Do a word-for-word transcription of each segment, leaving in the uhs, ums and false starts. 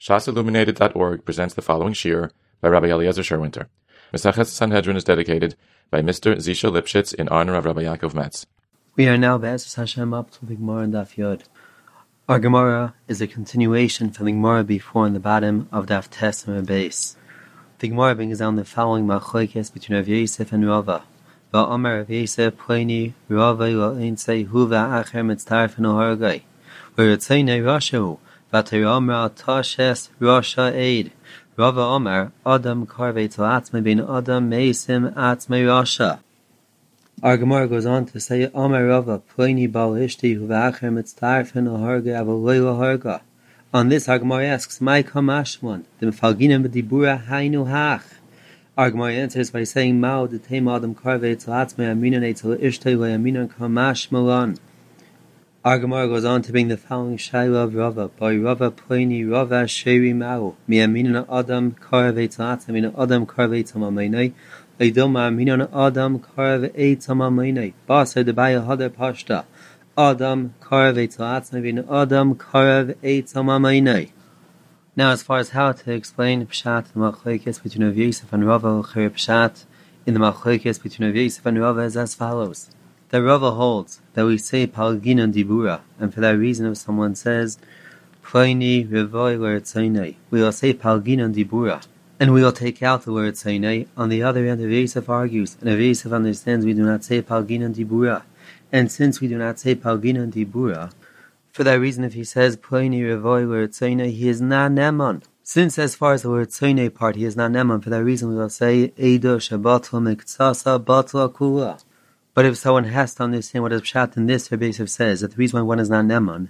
Shas Illuminated dot org presents the following shir by Rabbi Eliezer Sherwinter. Mesechet Sanhedrin is dedicated by Mister Zisha Lipschitz in honor of Rabbi Yaakov Metz. We are now Be'ezus Hashem up to the Gemara and Daf Yod. Our Gemara is a continuation from the Gemara before in the bottom of Daf Tes and base. The Gemara brings down the following machlokes between Rav Yosef and Rava. Va'amar Rav Yosef Pliny Rava Lo'einsei Huva Acher Mitztarfen Ohargai. V'Ritzaynei Rashu V'Teiramra Tashes Rasha Eid. Rava Amar Adam Karvei Tzalatzme Bin Adam Meisim Atzme Rasha. Our Gemara goes on to say, Amar Rava Pliny Bal Ishti Huva Acher Mitztarfen Ohargai Avaloi Laharga. On this, our Gemara asks, "My kamashmon, the mefalginim b'dibura hainu hach." Our Gemara answers by saying, "Mao detema adam karvei tzalatzmei aminan etzel ishtei le'aminan kamashmalon." Our Gemara goes on to bring the following shaila of Rava: "By Rava Pliny Rava sheri mao mi'aminan adam karvei tzalatzmei min adam karvei tzamaminei le'dom aminan adam karvei tzamaminei ba'aseh debaya hadar pashta." Adam Karav Eitzalatz Bin Adam Karav Eitzamaminei. Now, as far as how to explain Pshat, the machlokes between Rav Yosef and Rava, L'chei Pshat in the machlokes between Rav Yosef and Rava is as follows: that Rava holds that we say Palginon Dibura, and for that reason, if someone says Pliny Revoi L'Ritzaynei, we will say Palginon Dibura, and we will take out the word Tzaynei. On the other hand, Rav Yosef argues, and Rav Yosef understands we do not say Palginon Dibura. And since we do not say Palginon Dibura, for that reason, if he says Pliny Revoi L'Ritzaynei, he is not Neman. Since as far as the word Tzaynei part, he is not Neman, for that reason we will say Eido Shabatla Miktsasa Batla Kula. But if someone has to understand what is Pshat in this, Rabbi Yosef says that the reason why one is not Neman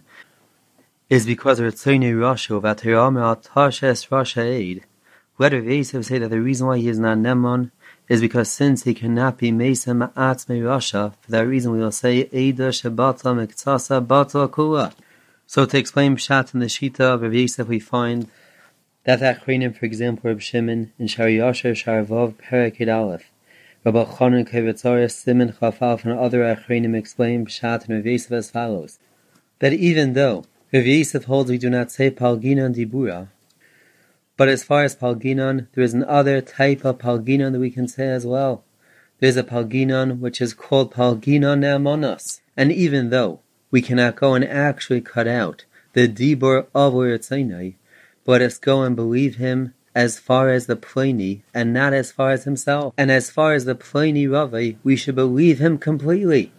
is because of Ritzaynei Rashu V'Teiramra Tashes Rasha Eid. Let Rabbi Yosef say that the reason why he is not Neman is because since he cannot be Mesa Ma'atzmei Rasha, for that reason we will say Eida Shabatla Miktsasa Batla Kula. So to explain Pshat in the Shita of Rav Yosef, we find that the Achronim, for example, Reb Shimon in Shari Yasher Sharvav Perakid Aleph, Rabbi Chanan Kevetzaris Simon Chafalf and other Achronim explain Pshat in Rav Yosef as follows: that even though Rav Yosef holds we do not say Palginon Dibura, but as far as Palginon, there is another type of Palginon that we can say as well. There is a Palginon which is called Palginon Ne'amonos. And even though we cannot go and actually cut out the Dibur of L'Ritzaynei, but us go and believe him as far as the Pliny and not as far as himself. And as far as the Pliny Rava, we should believe him completely.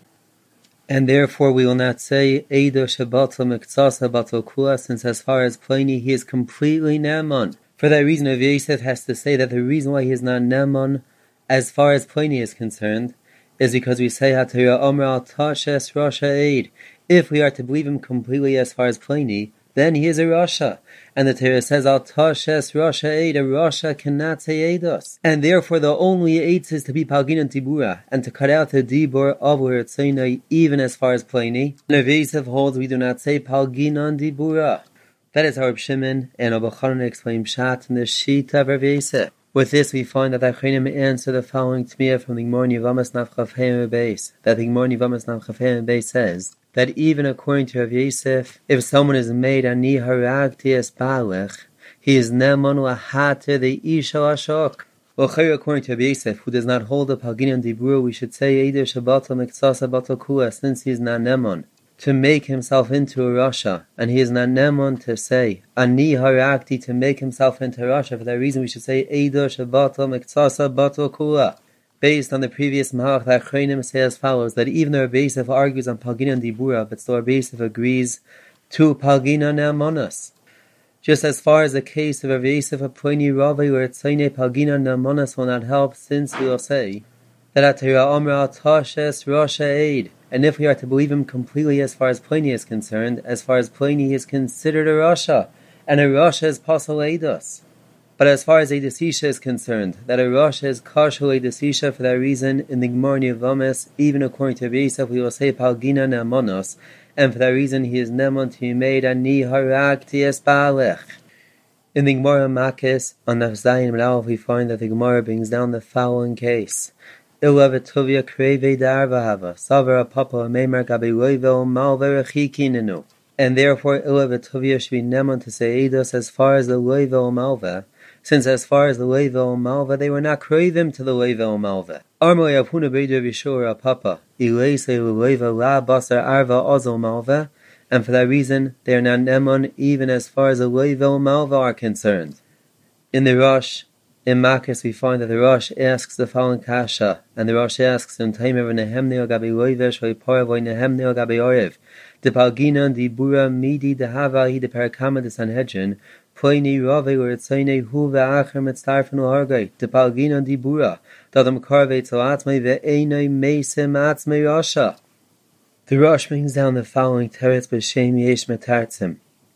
And therefore we will not say Eido Shabatla Miktsasa Batla Kula, since as far as Pliny he is completely Ne'aman. For that reason, Rav Yosef has to say that the reason why he is not Ne'aman as far as Pliny is concerned is because we say HaTorah Omra Al Tashes Rasha Eid. If we are to believe him completely as far as Pliny, then he is a Rasha. And the Torah says Al Tashes Rasha Eid, a Rasha cannot say Eidos. And therefore the only Eids is to be Palginon Dibura, and to cut out the Dibur of L'Ritzaynei even as far as Pliny. Rav Yosef holds we do not say Palginon Dibura. That is how Reb Shimon and Rabbi Chanan explain Pshat in the Shita of Rav Yosef. With this, we find that the Achronim answer the following Tmiyah from the Gemara Yevamos Naf Chaf Hey Beis. That the Gemara Yevamos Naf Chaf Hey Beis says that even according to Rav Yosef, if someone is made ani haragti es balech, he is neman lahater the isha ashok. Well, according to Rav Yosef, who does not hold a Palginon Dibura, we should say Eider Shabatla Miktsasa Batla Kula, since he is not neman to make himself into a Rasha, and he is not Neman to say Ani Harakti to make himself into a Rasha. For that reason we should say Eido Shabatla Miktsasa Batla Kula. Based on the previous Mahalach, the Achronim say as follows: that even though Rabbi Yosef argues on Palginon Dibura, but still Rabbi Yosef agrees to Palginon Ne'amonos. Just as far as the case of Rabbi Yosef of Pliny Rava L'Ritzaynei, Palginon Ne'amonos will not help, since we will say that HaTorah Omra Al Tashes Rasha Eid. And if we are to believe him completely as far as Pliny is concerned, as far as Pliny he is considered a Rasha, and a Rasha is Pasal Eidos. But as far as Eidos Isha is concerned, that a Rasha is Kashul Eidos Isha, for that reason, in the Gemara Yevamos, even according to Rabbi Yosef, we will say Palginon Ne'amonos, and for that reason he is Ne'aman to be made Ani Harakti Es Balech. In the Gemara Makis, on Naf Zayin Menalef, we find that the Gemara brings down the following case. Illa v'tovia kreve d'arva hava. Savara papa meimer gabi loivel mal v'rechikinenu. and therefore Ila V'Tovia should be Neman to say Eidos as far as the Loiva or Malva, since as far as the Loiva or Malva, they were not Kroivim to the Loiva or Malva. Armoy Avhuna Beidu Vishur Papa, Ilaise Loiva La Basar Arva Ozo Malva, and for that reason, they are not Neman even as far as the Loiva or Malva are concerned. In the Rosh, in Makis, we find that the Rosh asks the following kasha, and the Rosh asks, "In time of Nehemnei Gabi Loivesh, Hoipoyavoy Nehemnei Gabi Orev, de Palginan di Bura Midi de Havahi de Parakama de Sanhedrin, Poini Rave Uritzaine Hu Ve'acher Mitztarfen Uhargai, de Palginan di Bura, Dadam Karve Tzalatmei Ve'enei Mesim Atzmei Rasha." The Rosh brings down the following teretz b'shem Yesh Metartzim.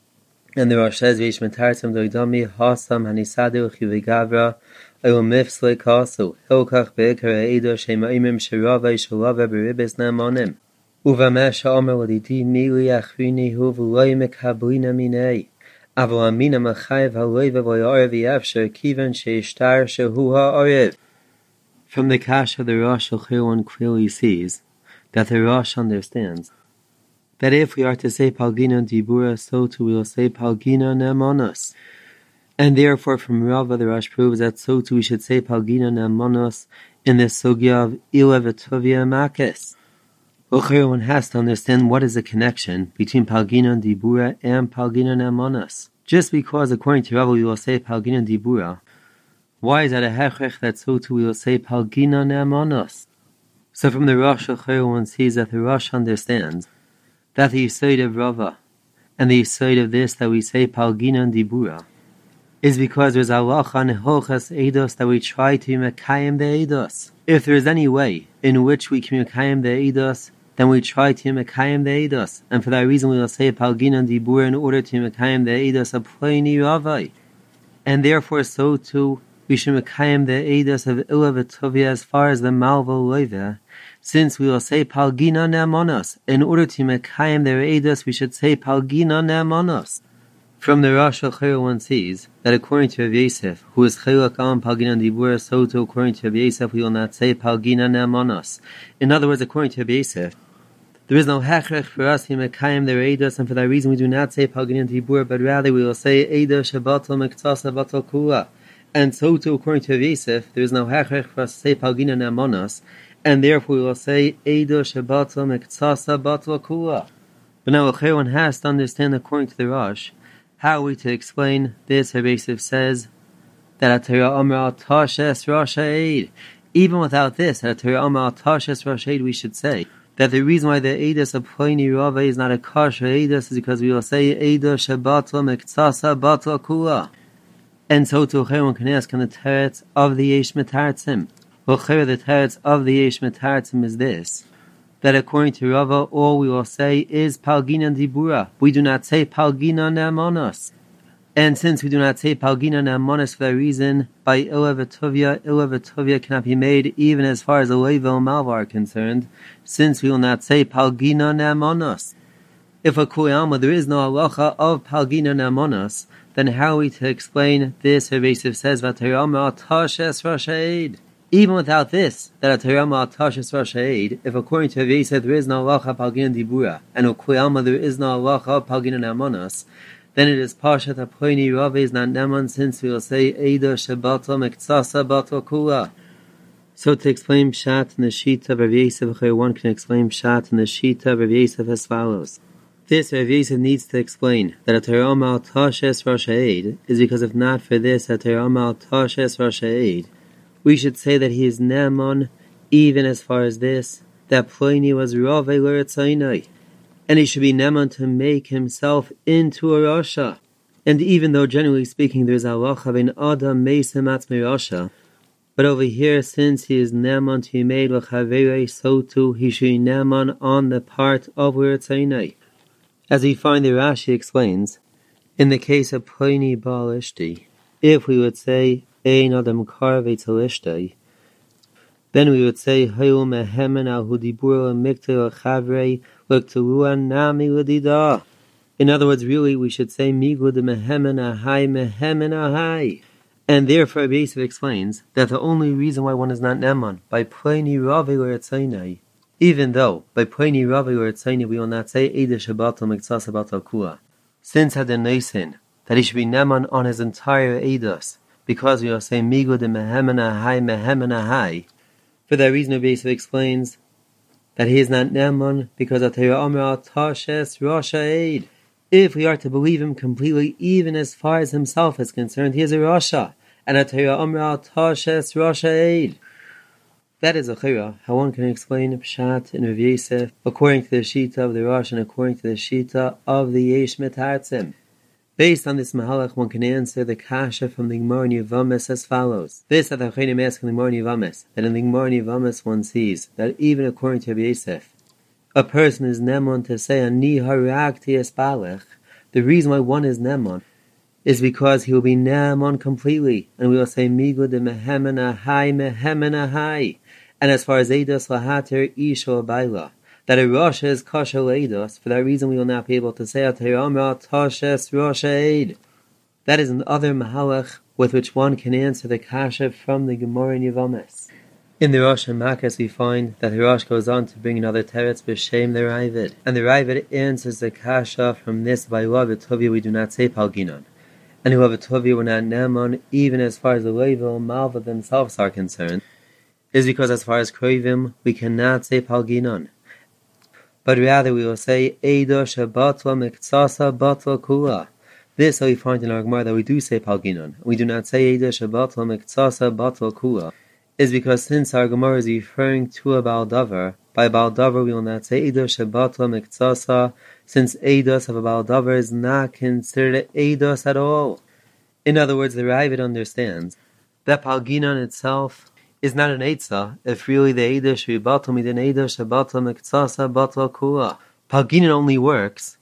And the Rosh says, Yesh Metartzim doidami hasam hanisadu chivigavra ayom mifsle kasu hilkach be'ikar eido shemaimim shirava shalava beribis namonim uvamesh ha'omer walidi mili achrini hu v'loi mekablina minei aval amina machayev ha'loiva v'ya'ar v'yavsher kivan she'ishtar shehu ha'arev. From the Kasha, the Rosh Shulchan clearly sees that the Rosh understands that if we are to say Palgina Dibura, so too we will say Palgina Nemonos. And therefore from Rava the Rosh proves that so too we should say Palgina Nemonos in the Sugya of Ila V'Tovia Makis. One has to understand what is the connection between Palgina Dibura and Palgina Nemonos. Just because according to Rava we will say Palgina Dibura, why is that a hechrech that so too we will say Palgina Nemonos? So from the Rosh one sees that the Rosh understands that the Yisod of Rava and the Yisod of this that we say Palgina and Dibura is because there's halacha and hilchas eidos that we try to mekayim the eidos. If there is any way in which we can mekayim the eidos, then we try to mekayim the eidos, and for that reason we will say Palgina and Dibura in order to mekayim the eidos of Pliny Ravai. And therefore so too we should mekayim the eidos of Ila V'Tovia as far as the Malva Loiva, since we will say Palgina Nemonos. In order to mekayim their eidos, we should say Palgina Nemonos. From the Rosh Hachir one sees that according to Rav Yosef, who is Chilak on Palgina Dibura, so too according to Rav Yosef, we will not say Palgina Nemonos. In other words, according to Rav Yosef, there is no hechrech for us to mekayim their eidos, and for that reason we do not say Palgina Dibura, but rather we will say eidos shebatal mektasa batal kula. And so too according to Rav Yosef, there is no hechrech for us to say Palgina Nemonos, and therefore we will say Eido Shebatal Mektsasa Batal Kula. But now one has to understand according to the Rosh, how are we to explain this? Rav Yosef says that Atara Amar Al Tashes Rosh Ha'ed. Even without this, at Atara Amar Al Tashes Rosh Ha'ed, we should say that the reason why the Eidos of Pliny Rava is not a kosher Eidos is because we will say Eido Shebatal Mektsasa Batal Kula. And so too one can ask on the teretz of the Yesh Metartzim. Well, the teretz of the Yesh Metartzim is this, that according to Rava, all we will say is Palgina Dibura. We do not say Palgina Nemonos. And since we do not say Palgina Nemonos for that reason, by Ila V'Tovia, Ila V'Tovia cannot be made even as far as the Loiva Malva are concerned, since we will not say Palgina Nemonos. If a Kuyama there is no halacha of Palgina Nemonos, then how are we to explain this? Rav Yosef says, V'Atayama Tashes Rosh Ha'ed. Even without this, that Atayama Tashes Rosh Ha'ed, if according to Rav Yosef there is no halacha Palgina Dibura, and Ukuyama there is no halacha Palgina Nemonos, then it is Pashat Aploini Rava is not Neman, since we will say Eido Shebatal Mektsasa Batal Kula. So to explain Pshat in the Shita of Rav Yosef, one can explain Pshat in the Shita of Rav Yosef as follows. This Rav Yosef needs to explain that Atayama Al Tashes Rosh Ha'ed is because if not for this Atayama Al Tashes Rosh Ha'ed, we should say that he is Neman, even as far as this, that Pliny was Ravei L'Retzainai, and he should be Neman to make himself into a Rasha. And even though generally speaking there is halacha ben Adam Meisem Atzmei Rasha, but over here since he is Neman to be made L'Chaverei, so too he should be Neman on the part of L'Retzainai. As we find the Rashi explains, in the case of Pliny Baal Ishti, if we would say Ein Adam Karvei Tzal then we would say Hayu Mehemen Al Hudibur Mikta Chavrei L'Kteruah Nami L'Dida. In other words, really we should say Migud Mehemen Ahai Mehemen Ahai. And therefore Rav Yosef explains that the only reason why one is not Neman by Pliny Ravei L'Retzainai Even though, by Poini Ravi or Tzayni, we will not say Eida Shabbatal Miktsasa Batal Kua. Since had the Naisin, that he should be Neman on his entire Eidos, because we will say Migu de Mehemena Hai Mehemena Hai. For that reason, Rabbi Yosef explains that he is not Neman because of Teira Amra Tashes Rasha Eid. If we are to believe him completely, even as far as himself is concerned, he is a Rasha, and a Teira Amra Tashes Rasha Eid. That is a chira, how one can explain Pshat in Rav Yosef according to the Shita of the Rosh and according to the Shita of the Yesh Metartzim. Based on this Mahalach, one can answer the Kasha from the Gemara in Yevamos as follows. This that the Chayyim ask in the Gemara in Yevamos, that in the Gemara in Yevamos one sees that even according to Rav Yosef, a person is Nemon to say Ani Harakti Espalech. The reason why one is Nemon is because he will be Nemon completely, and we will say Migu de Mehemena Hai Mehemena Hai. And as far as Eidos Lahater Isha Baila, that a Rosh is Kasha Eidos, for that reason we will not be able to say Ater Amra Tashes Rosh Eid. That is another Mahalach with which one can answer the Kasha from the Gemara in Yevamos. In the Rosh and Makas we find that the Rosh goes on to bring another Teretz B'Shem the Ravid, and the Ravid answers the Kasha from this by Lav Tovia we do not say Palginon, and who have Tovia we're not Neman even as far as the Level and Malva themselves are concerned, is because as far as Kroivim, we cannot say Palginon, but rather we will say Eido Shabbatla Miktsasa Batla Kula. This we find in our Gemara that we do say Palginon. We do not say Eido Shabbatla Miktsasa Batla Kula, is because since our Gemara is referring to a Baal Davar, by Baal Davar we will not say Eido Shabbatla Miktsasa, since Eidos of a Baal Davar is not considered Eidos at all. In other words, the Ravid understands that Palginon itself is not an Eitzah, if really the Eidah should be Batal Midin Eidah Shabbatal Miktsasa Batal Kula. Palginon only works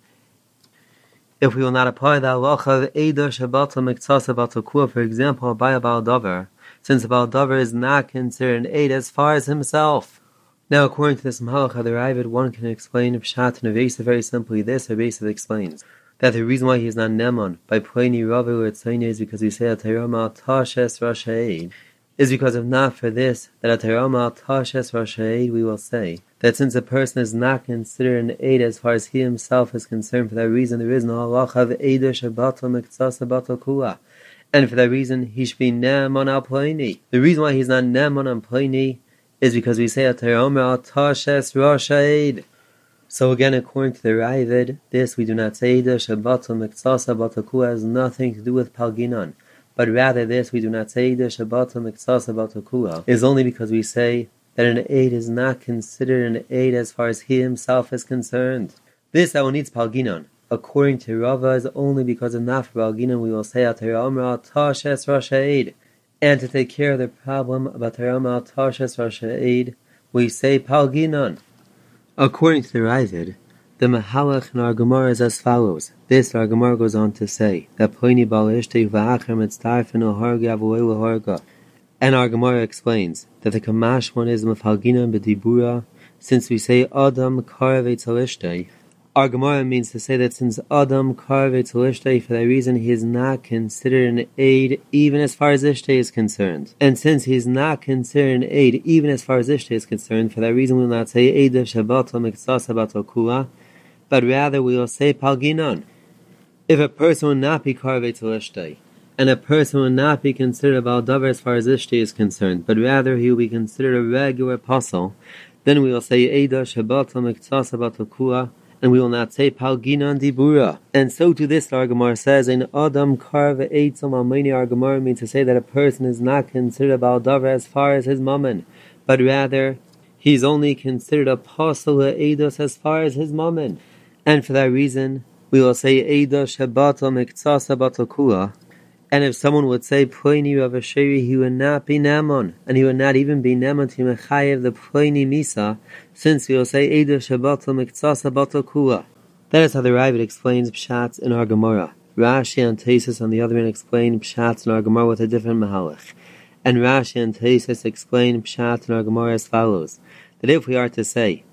if we will not apply the halacha of Eidah Shabbatal Miktsasa Batal Kula, for example, by a Baal Davar, since a Baal Davar is not considered an Eid as far as himself. Now, according to this Mahalach of the Ravid, one can explain Pshat and Rav Yosef very simply. This Rav Yosef explains that the reason why he is not Nemon by Pliny Ravi or Tzayni is because we say Atayama Tashes Rosh Eid, is because if not for this, that Atayama Tashes Rosh Eid, we will say that since a person is not considered an Eid as far as he himself is concerned, for that reason there is no halacha of Eidah Shabbatal Miktsasa Batal Kula, and for that reason he should be Nemon al Pliny. The reason why he's not Nemon al Pliny is because we say Atayama Tashes Rosh Eid. So again, according to the Ravid, this we do not say Eidah Shabbatal Miktsasa Batal Kula has nothing to do with Palginon, but rather this we do not say Eidah Shabbatal Miktsasa Batal Kula is only because we say that an Eid is not considered an Eid as far as he himself is concerned. This that one needs Palginon, according to Rava, is only because of not for Palginon we will say Atayra Amra Tashes Rosh Eid. And to take care of the problem about Atayra Amra Tashes Rosh Eid, we say Palginon. According to the Ravid, the Mahalach in our Gemara is as follows. This our Gemara goes on to say that Pliny Bal Ishtei V'Achar Mitzdarfen Oharga Avulei L'Harga. And our Gemara explains that the Kamash one is Mefalginon B'Dibura, since we say Adam Karev Eitzel Ishtei. Our Gemara means to say that since Adam Karev Eitzel Ishtei, for that reason he is not considered an Eid even as far as Ishtei is concerned. And since he is not considered an Eid even as far as Ishtei is concerned, for that reason we will not say Eidah Shabbatal Miktsasa Batal Kula, but rather we will say Palginon. If a person will not be Karev Eitzel Ishtei, and a person will not be considered a Baal Davar as far as Ishtei is concerned, but rather he will be considered a regular apostle, then we will say Eidah Shabbatal Miktsasa Batal Kula, and we will not say Palginon Dibura. And so to this our Gemara says, in Adam Karev Eitzel Mamoni, our Gemara means to say that a person is not considered a Baal Davar as far as his mammon, but rather he is only considered a apostle Eidos as far as his mammon. And for that reason, we will say Eidah Shabbatal Miktsasa Batal Kula. And if someone would say Pliny Rav Asheri, he would not be Nemon, and he would not even be Nemon to Mechayev the Pliny Misa, since we will say Eidah Shabbatal Miktsasa Batal Kula. That is how the Ravid explains Pshat in our Gemara. Rashi and Tesis on the other hand explain Pshat in our Gemara with a different Mahalach. And Rashi and Tesis explain Pshat in our Gemara as follows: that if we are to say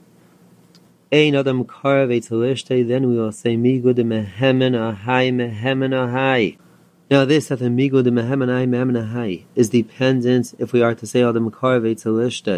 Ein Adam Karev Eitzel Ishtei, then we will say Migu de Mehemen Ahai Mehemen Ahai. Now this that the Migu de Mehemen Ahai Mehemen Ahai is dependent if we are to say Adam Karev Eitzel Ishtei,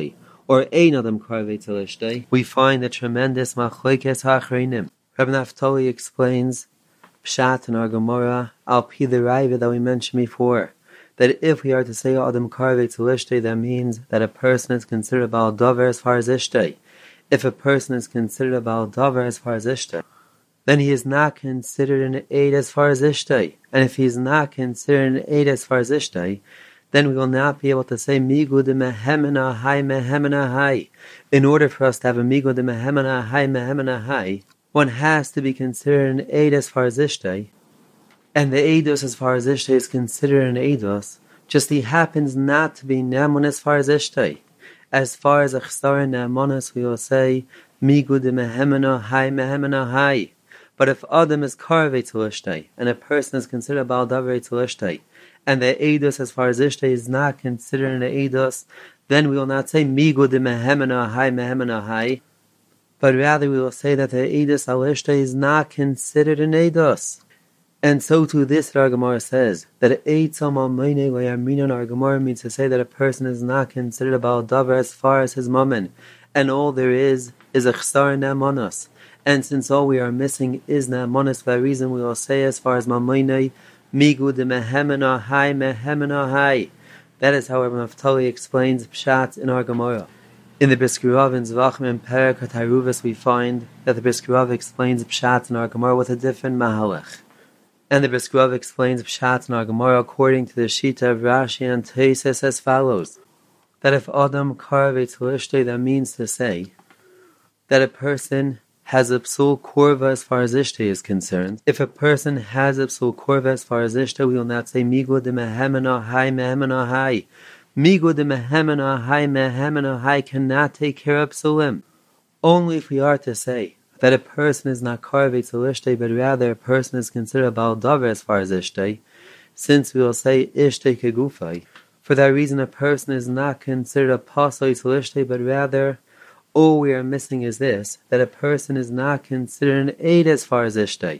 or Ein Adam Karvei Tzalishtei, we find a tremendous Machlokes HaAchronim. Rabbi Naftali explains Pshat in our Gemara, Al Pi the Raiva that we mentioned before, that if we are to say Adam Karvei Tzalishtei, that means that a person is considered a Baal Dover as far as Ishtei. If a person is considered a Baal Dover as far as Ishtei, then he is not considered an aid as far as Ishtei. And if he is not considered an aid as far as Ishtei, then we will not be able to say Migud Mehemena Hai Mehemena Hai. In order for us to have a Migud Mehemena Hai Mehemena Hai, one has to be considered an aid as far as Ishtei. And the Eidos as far as Ishtei is considered an Eidos, just he happens not to be Ne'emun as far as Ishtei. As far as Achsar Ne'emonis, we will say Migud Mehemena Hai Mehemena Hai. But if Adam is Karvei Tzalishtei, and a person is considered a Baal Davrei Tzalishtei, and the Eidos as far as Ishtei is not considered an Eidos, then we will not say Migud Mehemena Hai Mehemena Hai, but rather we will say that the Eidos al Ishtei is not considered an Eidos. And so too this our Gemara says, that Eitzam al Meine Le'Yaminon, our Gemara means to say that a person is not considered a Baal Davar as far as his Mammon, and all there is is a Chsar Ne'emonos. And since all we are missing is Ne'emonos, for that reason we will say as far as Mammon, Migud Mehemena Hai Mehemena Hai. That is how Rabbi Naftali explains Pshat in our Gemara. In the Briskirav in Zvachim and Perek HaTaruvis we find that the Briskirav explains Pshat in our Gemara with a different Mahalech. And the Briskirav explains Pshat in our Gemara according to the Shita of Rashi and Tosfos as follows: that if Adam Karvei Tzalishtei, that means to say that a person has a psul korva as far as Ishtei is concerned. If a person has a psul korva as far as Ishtei, we will not say Migud Mehemena Hai Mehemena Hai. Migud Mehemena Hai Mehemena Hai cannot take care of psulim. Only if we are to say that a person is not Karvei Tzalishtei, but rather a person is considered a Baal Davar as far as Ishtei, since we will say Ishtei Kegufai. For that reason, a person is not considered a Pasoi Tzalishtei, but rather all we are missing is this, that a person is not considered an aid as far as Ishtei.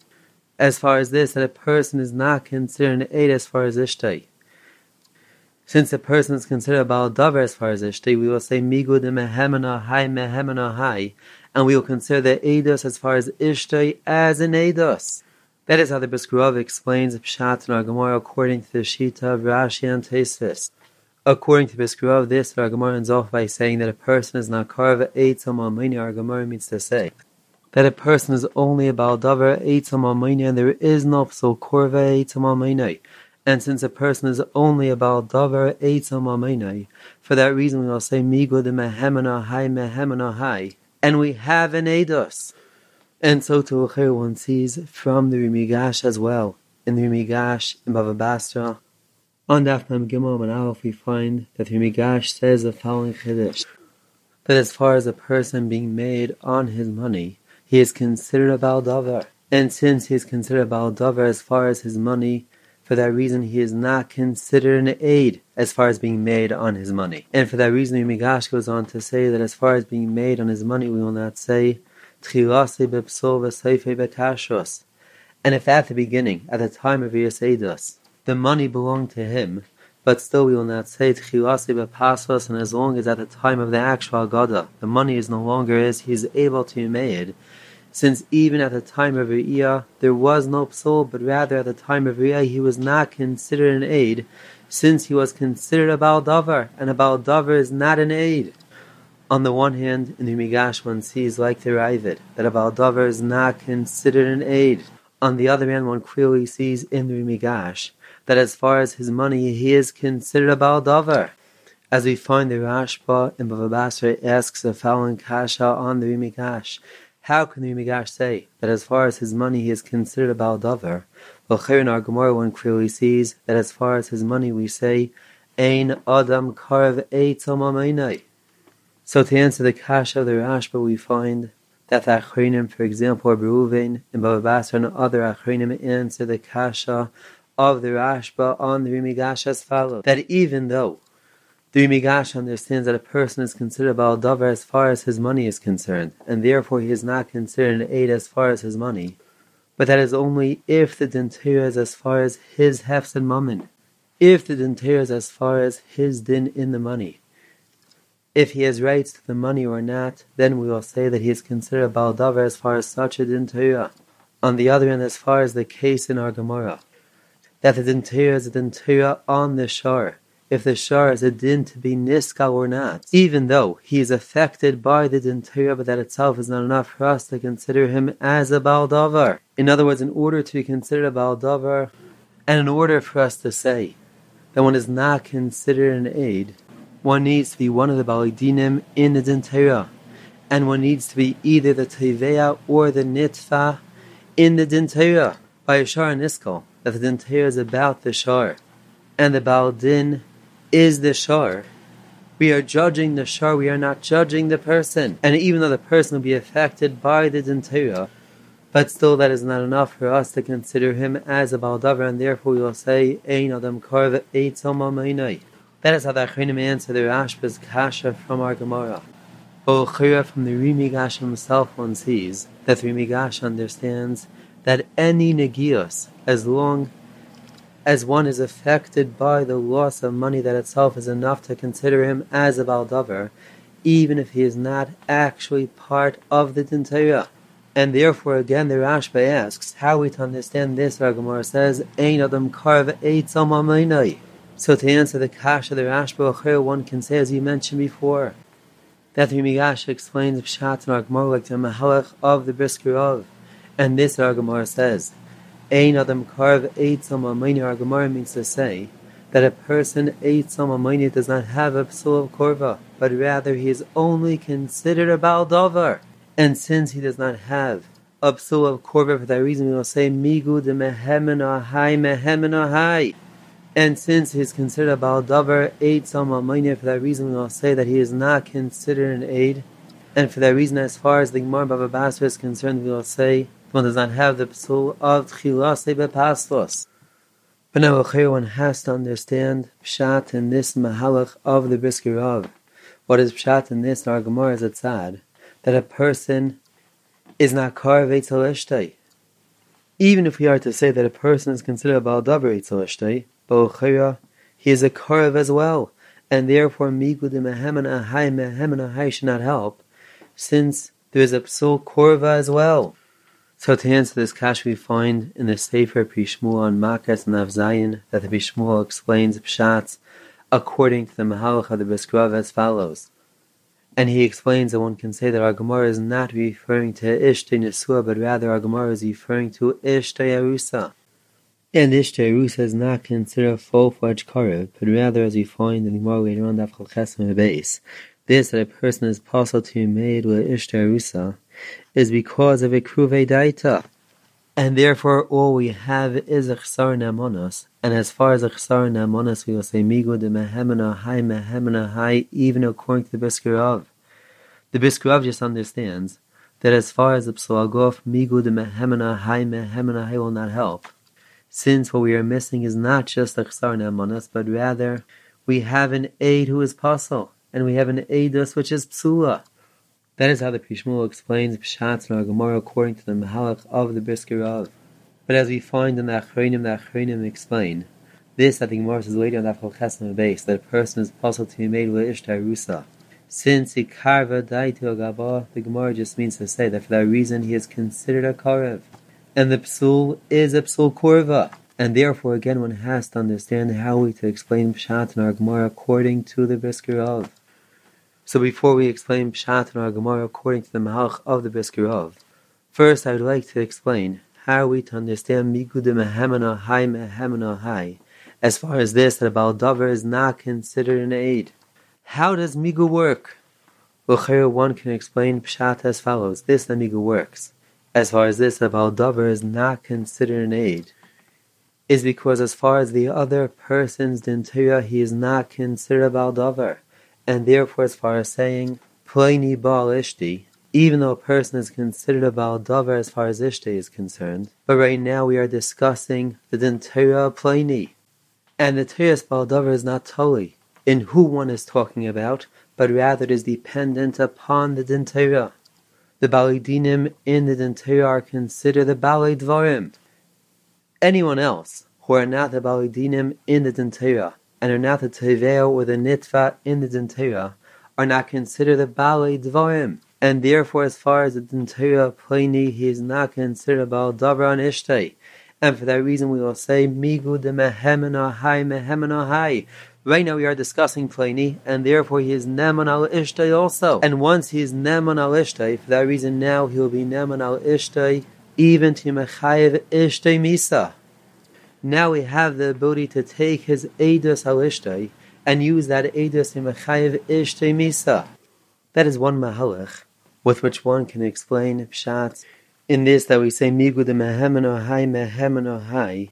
As far as this, that a person is not considered an aid as far as Ishtei. Since a person is considered a Baal Davar as far as Ishtei, we will say Migud Mehemena Hai Mehemena Hai, and we will consider the Eidos as far as Ishtei as an Eidos. That is how the Briskirav explains Pshat in our Gemara according to the Shita of Rashi and Tosfos. According to Briskirav, this our Gemara ends off by saying that a person is not Karva Eitzam Almini. Our Gemara means to say that a person is only a Baal Davar Eitzam Almini, and there is no Psul Korva Eitzam Almini. And since a person is only a Baal Davar Eitzam Almini, for that reason we will say Migud Mehemena Hai Mehemena Hai, and we have an Eidos. And so to one sees from the Rimigash as well. In the Rimigash in Bava Basra, on Daf Mem Gimel and Aleph, we find that the Rimigash says the following Chiddush: that as far as a person being made on his money, he is considered a Baal Davar. And since he is considered a Baal Davar as far as his money, for that reason he is not considered an aid as far as being made on his money. And for that reason, Rimigash goes on to say that as far as being made on his money, we will not say Tchilase bepsol v'seife bekashros. And if at the beginning, at the time of Yis Eidos, the money belonged to him, but still we will not say Tchilase bepasos, and as long as at the time of the actual Agada, the money is no longer his, he is able to be made, since even at the time of Re'iyah, there was no psul, but rather at the time of Re'iyah, he was not considered an aid, since he was considered a Baal Davar, and a Baal Davar is not an aid. On the one hand, in the Migash one sees, like the Ravid, that a Baal Davar is not considered an aid. On the other hand, one clearly sees in the Migash that as far as his money, he is considered a Baal Davar. As we find the Rashba in Bava Basra asks the following kasha on the Migash: how can the Migash say that as far as his money, he is considered a Baal Davar? Well, here in our Gemara, one clearly sees that as far as his money, we say Ein Adam Karv Eitzam Amainai. So to answer the kasha of the Rashba, we find that the Achronim, for example, Reuven and Bava Basra and other Achronim answer the kasha of the Rashba on the Rimigash as follows: that even though the Rimigash understands that a person is considered a Baal Davar as far as his money is concerned, and therefore he is not considered an aid as far as his money, but that is only if the dintira is as far as his hefs and mammon, if the dintira is as far as his din in the money. If he has rights to the money or not, then we will say that he is considered a Baal Davar as far as such a Din Torah. On the other hand, as far as the case in our Gemara, that the Din Torah is a Din Torah on the Shar, if the Shar is a Din to be Niskal or not, even though he is affected by the Din Torah, but that itself is not enough for us to consider him as a Baal Davar. In other words, in order to be considered a Baal Davar, and in order for us to say that one is not considered an aid, one needs to be one of the Balei Dinim in the Din Torah, and one needs to be either the Teveya or the Nitfa in the Din Torah by a Shar Niskal, that the Din Torah is about the Shar, and the Baal Din is the Shar. We are judging the Shar, we are not judging the person, and even though the person will be affected by the Din Torah, but still that is not enough for us to consider him as a Baal Davar, and therefore we will say, Ein Adam Karv Eitzel Mamainai. That is how the Achronim answer the Rashba's Kasha from our Gemara. But from the Ri Migash himself one sees that the Ri Migash understands that any Negios, as long as one is affected by the loss of money, that itself is enough to consider him as a Baal Davar, even if he is not actually part of the Din Torah. And therefore, again, the Rashba asks, how are we to understand this? Our Gemara says, Ein Adam Karv Eitzel Mamainai. So to answer the Kasha, the Rashba, one can say, as you mentioned before, that the Migash explains Pshat in our Gemara like the Mahalach of the Brisker of. And this our Gemara says, Ein Adam Karv Eitzel Mamainai. Our Gemara means to say that a person Eitzel Mamainai does not have a Psul of Korva, but rather he is only considered a Baal Davar. And since he does not have a Psul of Korva, for that reason we will say, Migu de Mehemen Ahai Mehemen Ahai. And since he is considered a Baal Davar, Eitzel Mamainai, for that reason we will say that he is not considered an aid. And for that reason, as far as the Gemara Bava Basra is concerned, we will say one does not have the Psul of Tchilase Bepastos. But now one has to understand Pshat in this Mahalach of the Brisker of. What is Pshat in this? Our Gemara is Atzad, that a person is not Karv Eitzel Eshtei. Even if we are to say that a person is considered a Baal Davar Eitzel Eshtei, but he is a Karv as well, and therefore Migud Mehemen Ahai Mehemen Ahai should not help, since there is a Psul Korva as well. So to answer this kash, we find in the Sefer Pri Shmuel on Makas and Avzayin that the Pri Shmuel explains Pshat according to the Mahalach of the Brisker of as follows. And he explains that one can say that our Gemara is not referring to Ishtei Nesua, but rather our Gemara is referring to Ishtei Arusa. And Ishtei Arusa is not considered a full-fledged Karev, but rather, as we find in the Gemara later on, Daf Chalches on the base, this that a person is possible to be made with Ishtei Arusa is because of a Kruvei Daita. And therefore all we have is a Chsar Namonos. And as far as a Chsar Namonos, we will say Migu de Mehemena Hai Mehemena Hai, even according to the Brisker of. The Brisker of just understands that as far as the Psul Agof, Migu de Mehemena Hai Mehemena Hai will not help, since what we are missing is not just a Chsar Namonos, but rather we have an aid who is Pasal, and we have an aidus which is Psula. That is how the Pri Shmuel explains Pshat in our Gemara according to the Mahalach of the Brisker of. But as we find in the Achronim, the Achronim explain this that the Gemara says later on the Chalches on the base, that a person is possible to be made with Ishtei Arusa. Since he karva daito gaba, the Gemara just means to say that for that reason he is considered a karev, and the psul is a psul korva, and therefore again one has to understand how we to explain Pshat in our Gemara according to the Brisker of. So before we explain Pshat in our Gemara according to the Mahalach of the Brisker of, first I would like to explain how we to understand Migud Mehemena Hai Mehemena Hai, as far as this that a Baal Davar is not considered an aid. How does Migu work? Well, one can explain Pshat as follows. This that Migu works, as far as this that a Baal Davar is not considered an aid, is because as far as the other person's Din Torah, he is not considered a Baal Davar. And therefore, as far as saying Pliny Baal Ishti, even though a person is considered a Baal Davar as far as Ishti is concerned, but right now we are discussing the Din Torah of Pliny. And the Torah's Baal Davar is not totally in who one is talking about, but rather it is dependent upon the Din Torah. The Balei Dinim in the Din Torah are considered the Balei Dvarim. Anyone else who are not the Balei Dinim in the Din Torah, and are not the Teveo or the Nitva in the Din Torah, are not considered the Balei Dvarim, and therefore as far as the Dintira Pliny, he is not considered a Baal Davar on Ishtay. And for that reason we will say, Migu de Mehemen Ahai, Mehemen Ahai. Right now we are discussing Pliny, and therefore he is Neman al Ishtay also. And once he is Neman al Ishtay, for that reason now he will be Neman al Ishtay, even to Mechayev Ishtay Misa. Now we have the ability to take his Eidos al Ishtay and use that Eidos in Mechayev Ishtay Misa. That is one Mahalach, with which one can explain Pshat. In this that we say Migu de Mehemen Ohai, Mehemen Ohai,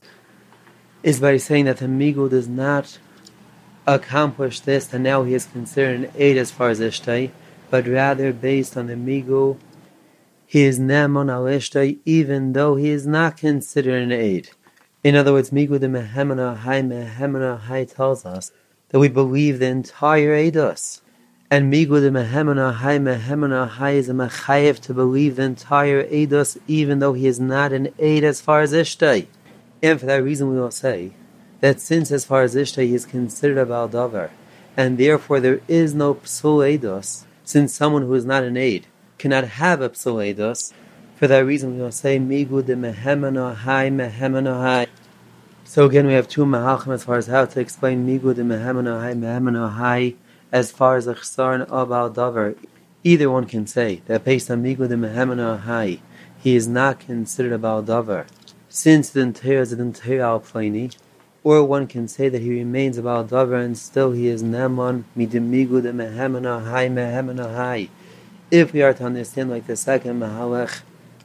is by saying that the Migu does not accomplish this, and now he is considered an aid as far as Ishtay, but rather based on the Migu, he is Neman al Ishtay, even though he is not considered an aid. In other words, Migu de Mehemen Ohai, Mehemen Ohai tells us that we believe the entire Eidos. And Migu de Mehemen Ahai, Mehemen Ahai is a Mechayev to believe the entire Eidos, even though he is not an Eid as far as Ishtay. And for that reason we will say that since as far as Ishtay he is considered a Baal Davar, and therefore there is no Psul Eidos, since someone who is not an Eid cannot have a Psul Eidos, for that reason we will say Migu de Mehemen Ahai, Mehemen Ahai. So again we have two Mahalchim as far as how to explain Migu de Mehemen Ahai, Mehemen Ahai, as far as the Chsaron of Baal Davar. Either one can say that based on Migu de Mehemen Ahai, he is not considered a Baal Davar, since the entire is the entire al Pliny, or one can say that he remains a Baal Davar and still he is Neman midim Migu de Mehemen Ahai, Mehemen Ahai. If we are to understand like the second Mahalach,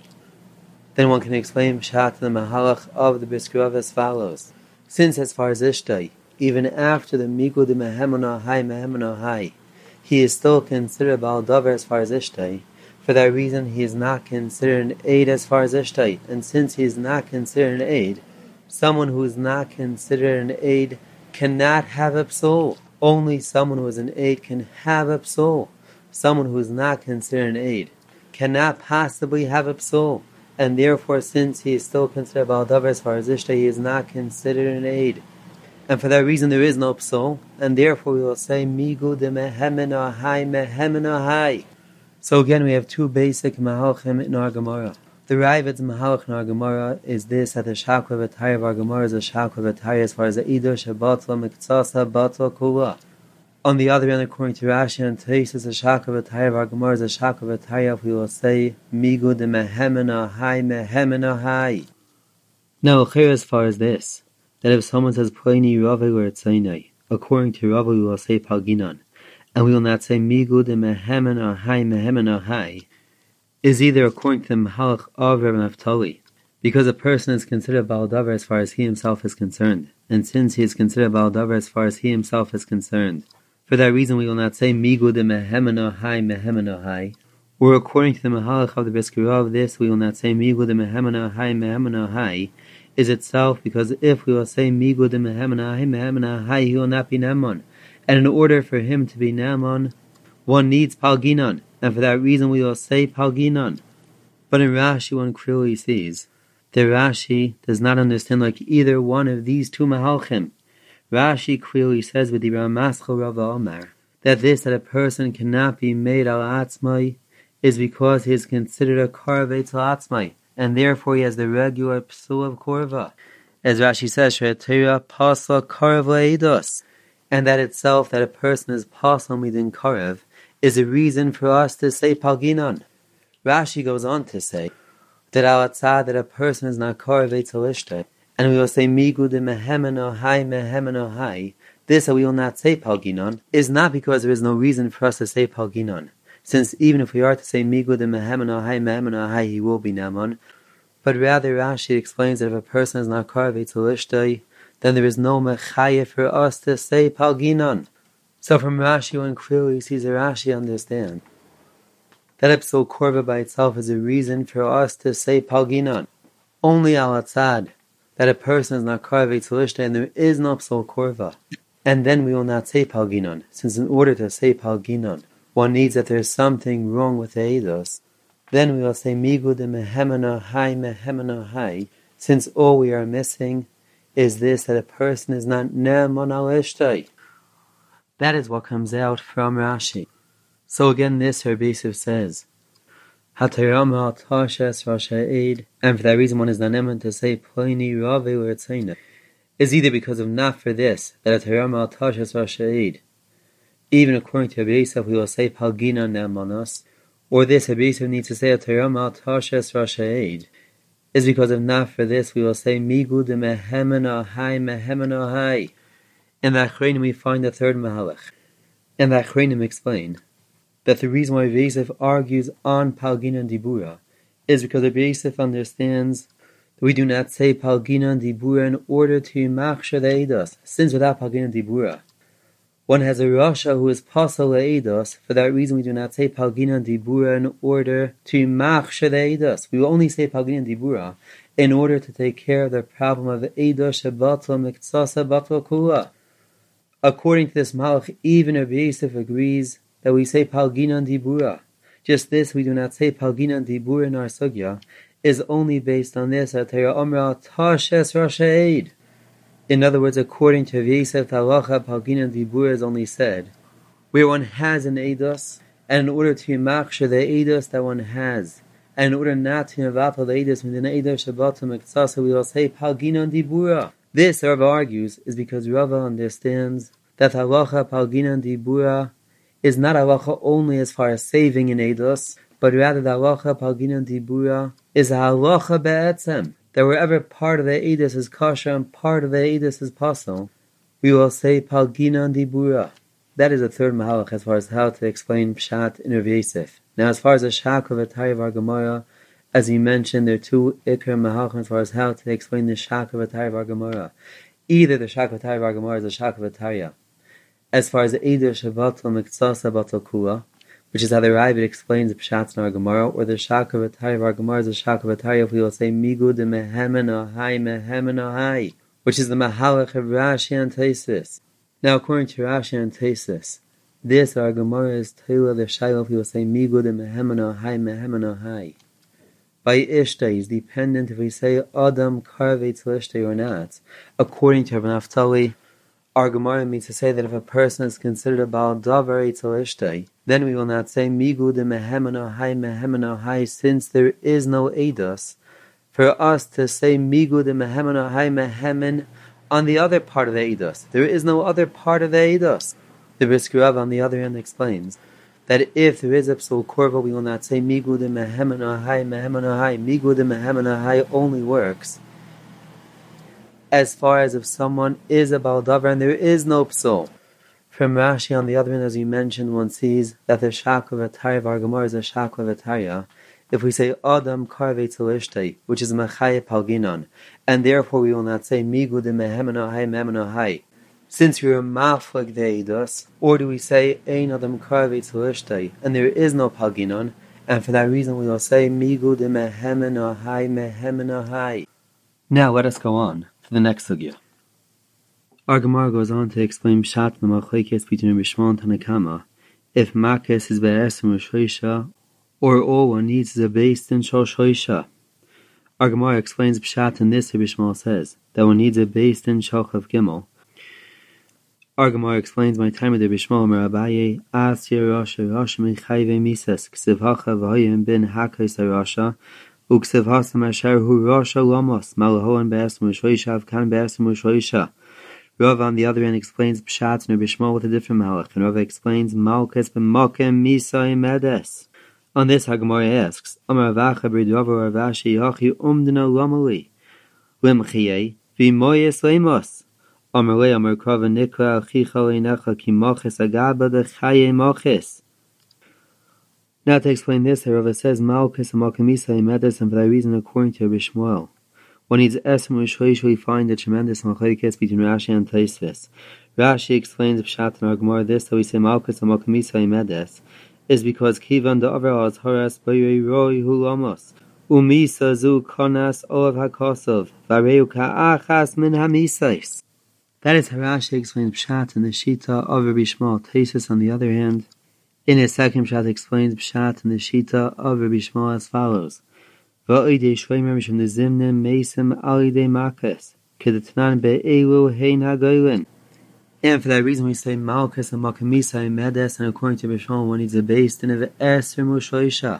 then one can explain Pshat the Mahalach of the Brisker Rava as follows. Since as far as Ishtay, even after the Migu de Mehemen Ahai, Mehemen Ahai, he is still considered Baal Davar as far as Ishtay. For that reason, he is not considered an aid as far as Ishtay. And since he is not considered an aid, someone who is not considered an aid cannot have a psul. Only someone who is an aid can have a psul. Someone who is not considered an aid cannot possibly have a psul. And therefore, since he is still considered Baal Davar as far as Ishtay, he is not considered an aid. And for that reason there is no psul, and therefore we will say Migu de Mehemen Ahai, Mehemen Ahai. So again we have two basic Mahalchim in our Gemara. The Ravid's Mahalch in our Gemara is this, that the Shakla V'Tayah of our Gemara is a Shakla V'Tayah as far as the Eido Shebatla Miktsasa Batla Kula. On the other hand, according to Rashi and Taisus, the Shakla V'Tayah of our Gemara is a Shakla V'Tayah, we will say Migu de Mehemen Ahai, Mehemen Ahai. Now, as far as this, that if someone says Pliny Rava or Tzainai, according to Rava we will say Palginan, and we will not say Migu de Mehemen Ahai, Mehemen Ahai, is either according to the Mahalach of Rabbi Naftali, because a person is considered Baal Davar as far as he himself is concerned, and since he is considered Baal Davar as far as he himself is concerned, for that reason we will not say Migu de Mehemen Ahai, Mehemen Ahai, or according to the Mahalach of the Brisker of this we will not say Migu de Mehemen Ahai, Mehemen Ahai, is itself, because if we will say Migu de Mehemen Ahai, Mehemen Ahai, he will not be Neman. And in order for him to be Neman, one needs Palginan, and for that reason we will say Palginan. But in Rashi one clearly sees that Rashi does not understand like either one of these two Mahalchim. Rashi clearly says with the Ramaschal Rava Omar that this, that a person cannot be made al Atzmai, is because he is considered a Karvetz al Atzmai, and therefore he has the regular psul of korva. As Rashi says, She'atira pasla karav le'edos, and that itself, that a person is pasal midin karav, is a reason for us to say palginan. Rashi goes on to say that al atzad, that a person is not karav etzelishte, and we will say migu de mehemen ohai, mehemen ohai, this that we will not say palginan, is not because there is no reason for us to say palginan. Since even if we are to say Migu de Mehemen Ahai, Mehemen Ahai, he will be Naman. But rather Rashi explains that if a person is not Karvetz Lishtay, then there is no Mechayah for us to say Palginan. So from Rashi one clearly sees that Rashi understand that Ipsul Korva by itself is a reason for us to say Palginan. Only al Atzad, that a person is not Karvetz Lishtay and there is no Ipsul Korva. And then we will not say Palginan, since in order to say Palginan, one needs that there is something wrong with the Eidos. Then we will say Migu de Mehemen Ahai, Mehemen Ahai, since all we are missing is this, that a person is not Ne'eman al Ishtay. That is what comes out from Rashi. So again, this Rabbi Yosef says, HaTorah ma'atashes rasha'ed, and for that reason one is not eminent to say Pliny Rave L'Ritzaina, is either because of not for this, that HaTorah ma'atashes rasha'ed, even according to Rabbi Yosef, we will say Palgina Ne'amanos, or this Rabbi Yosef needs to say HaTorah ma'atashes rasha'ed, is because of not for this, we will say Migu de Mehemena Hai Mehemena Hai. In the Achreinim we find the third Mahalach. And the Achreinim explain that the reason why Rabbi Yosef argues on Palgina and Dibura is because Rabbi Yosef understands that we do not say Palgina and Dibura in order to machshir the Eidos, since without Palgina and Dibura one has a Rasha who is Pasal Eidos. For that reason we do not say Palgina and Dibura in order to machshir the Eidos. We will only say Palgina and Dibura in order to take care of the problem of Eidos Shebatal Miktsasa Batal Kula. According to this Malach, even Rabbi Yosef agrees that we say Palgina and Dibura. Just this, we do not say Palgina and Dibura in our sugya, is only based on this, HaTorah Omra Tashes Rasha'ed. In other words, according to Rabbi Yosef, Halacha, Palgina and Dibura is only said where one has an Eidos, and in order to machshir the Eidos that one has, and in order not to mevatel the Eidos within Eidos Shabbat Mektsasa, we will say Palgina and Dibura. This, Rava argues, is because Rava understands that Halacha, Palgina and Dibura is not halacha only as far as saving in Eidos, but rather the halacha Palgina and Dibura is a halacha be'etzem, that wherever part of the Eidos is kosher and part of the Eidos is pasal, we will say Palgina and Dibura. That is the third mahalach as far as how to explain Pshat in Rav Yosef. Now, as far as the Shak of Atari of our Gemara, as we mentioned, there are two ikar mahalachim as far as how to explain the Shak of Atari of our Gemara. Either the Shak of Atari of our Gemara is the Shak of Atari as far as the Eidos Shebatal Miktsasa Batal Kula, which is how the Ravid explains the Pshat in our Gemara, or the Shak of Atari of our Gemara is the Shak of Atari, if we will say Migu de Mehemena Hai Mehemena Hai, which is the Mahalach of Rashi and Taisis. Now, according to Rashi and Taisis, this our Gemara is Teila the Shaila, if we will say Migu de Mehemena Hai Mehemena Hai. By Ishtay is dependent if we say Adam Karvetz Ishtay or not. According to Rabbi Naftali, our Gemara means to say that if a person is considered a Baal Davar Eitzel Ishtay, then we will not say Migu de Mehemena Hai Mehemena Hai, since there is no Eidos. For us to say Migu de Mehemena Hai Mehemen on the other part of the Eidos, there is no other part of the Eidos. The Brisker Rav on the other hand explains that if there is a Psul Korva, we will not say Migu de Mehemena Hai Mehemena Hai. Migu de Mehemena Hai only works as far as if someone is a Baldavar and there is no Psul. From Rashi, on the other hand, as you mentioned, one sees that the Shak of Atari of our Gemara is a Shak of Atari. If we say Adam Karvetz Ishtay, which is Mechaya Palginon, and therefore we will not say Migu de Mehemena Hai Mehemena Hai, since we are maflag the Eidos, or do we say Ein Adam Karvetz Ishtay, and there is no Palginon, and for that reason we will say Migu de Mehemena Hai Mehemena Hai. Now let us go on to the next sugya. Our Gemara goes on to explain Pshat the Machlekes between Rishma and Tanakama, if Makes is Be'esim Rishosha, or all one needs is a based in Shoshoisha. Our Gemara explains Pshat in this, Rishma says, that one needs a based in Shochav Gimel. Our Gemara explains my time with the Rishma Merabaye, As Yerasha Rasha Mechayve Mises, Ksiv Hacha Vahayim bin Hakais Rasha, Uksiv Hasam Asher Hu Rasha Lamos, Malahoan Be'esim Rishosha, Kan Be'esim Rishosha. Rav on the other hand explains Pshat and Rabbi Shmuel with a different malach, and Rav explains Malchus b'Mokem Misa Medes. On this, Hagemara asks, Amar Avacha b'Ridover Ravashi Yachi Umdina Lamali Limchiyei V'Moyes Lemos Amar Le Amar Krava Nikla Alchicha Leinecha Ki Moches Agaba Dechaye Moches. Now to explain this, Rav says Malchus b'Mokem Misa Medes, and for that reason, according to Rabbi Shmuel, one needs Esem Rishoish, we find a tremendous machlekes between Rashi and Tosfos. Rashi explains Pshat in our Gemara this, that we say Malchus Amokem Misai Medes, is because Kivan the Aver Az Horas Bayri Roy Hulamos, Umisa Zu Konas Olav Hakosov, Vareu Ka'achas Min Hamisais. That is how Rashi explains Pshat in the Shita of Rabbi Shmuel. Tosfos, on the other hand, in his second Pshat, explains Pshat in the Shita of Rabbi Shmuel as follows. Va'idei shleimer mishum nezimnim meisim alidei makas kedetnan be'elu hein hagoylin. And for that reason we say Malchus and Makamisa and Medes, and according to Bishon, one needs a base din of Eser Mushoisha.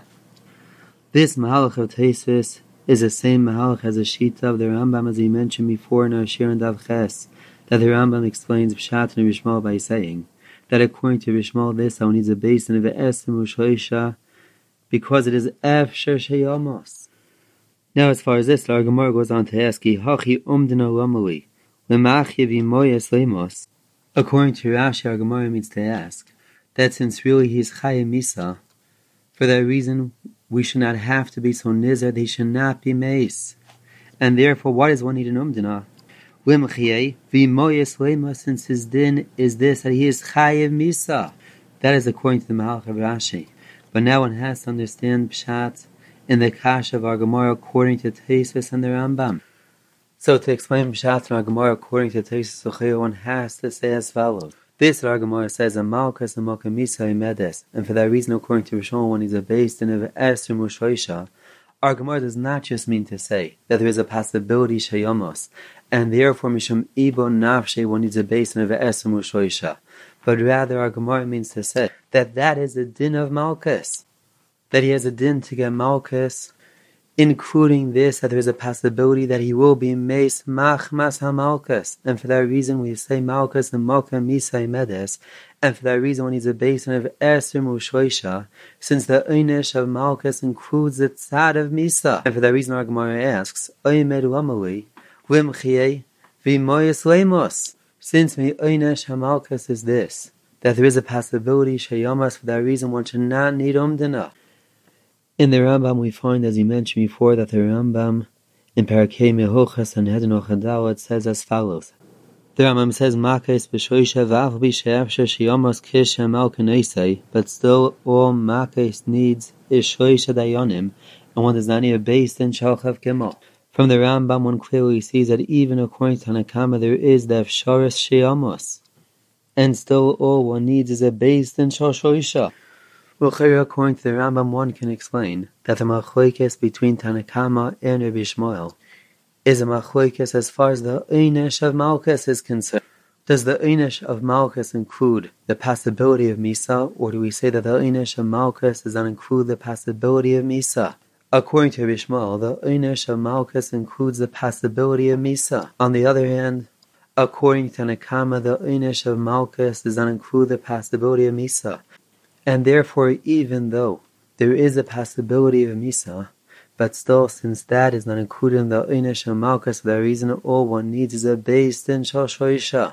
This Mahalach of Tesis is the same Mahalach as the Shita of the Rambam as he mentioned before in our Shir and Dav Ches, that the Rambam explains Pshat and Rishmal by saying that according to Rishmal this one needs a base din of Eser Mushoisha because it is Efsher Sheyamos. Now as far as this, our Gemara goes on to ask, Hachi Umdina Lamali, Lemachi Vimoyes Lemos. According to Rashi, our Gemara means to ask that since really he is Chayim Misa, for that reason we should not have to be so nizar, they should not be mace. And therefore, why does one need an umdina? Limchiyeh v'moyes lema, since his din is this, that he is Chayim Misa. That is according to the Mahalach of Rashi. But now one has to understand Pshat in the Kasha of our Gemara according to Tesis and the Rambam. So to explain Pshat in our Gemara according to Tesis, one has to say as follows. This our Gemara says, Malchus and Makamisa Medes, and for that reason, according to Rishon, when he's a base in of Eser Mushoisha, our Gemara does not just mean to say that there is a possibility Shayamos, and therefore Mishum Ibo Nafshe one needs a base in of Eser Mushoisha, but rather our Gemara means to say that that is the din of Malchus, that he has a din to get Malchus, including this, that there is a possibility that he will be Meis Machmas HaMalchus. And for that reason we say Malchus and Malka Misai Medes. And for that reason one needs a basin of Eser Mushoisha, since the Einish of Malchus includes the Tzad of Misa. And for that reason our Gemara asks, Oymed Lamali, Limchiyeh, V'moyes Lemos. Since the Einish of Malchus is this, that there is a possibility, Shayamas, for that reason one should not need Umdana. In the Rambam we find, as you mentioned before, that the Rambam in Parakei Mehochas and Hedon Ochadawa says as follows. The Rambam says, Makais b'shoisha v'af b'she'afsha sheyamos kisha malkaneisei, but still all Makais needs is shoisha dayonim, and one does not need a base in Shalchav Gimel. From the Rambam one clearly sees that even according to Tanakama there is the Efsharis sheyamos, and still all one needs is a base in Shalshoisha. Well, according to the Rambam, one can explain that the machlokes between Tanakama and Rabbi Shmuel is a machlokes as far as the Einish of Malchus is concerned. Does the Einish of Malchus include the possibility of Misa, or do we say that the Einish of Malchus does not include the possibility of Misa? According to Rabbi Shmuel, the Einish of Malchus includes the possibility of Misa. On the other hand, according to Tanakama, the Einish of Malchus does not include the possibility of Misa. And therefore, even though there is a possibility of Misa, but still, since that is not included in the Einish of Malchus, for that reason, all one needs is a base din Shalshoisha.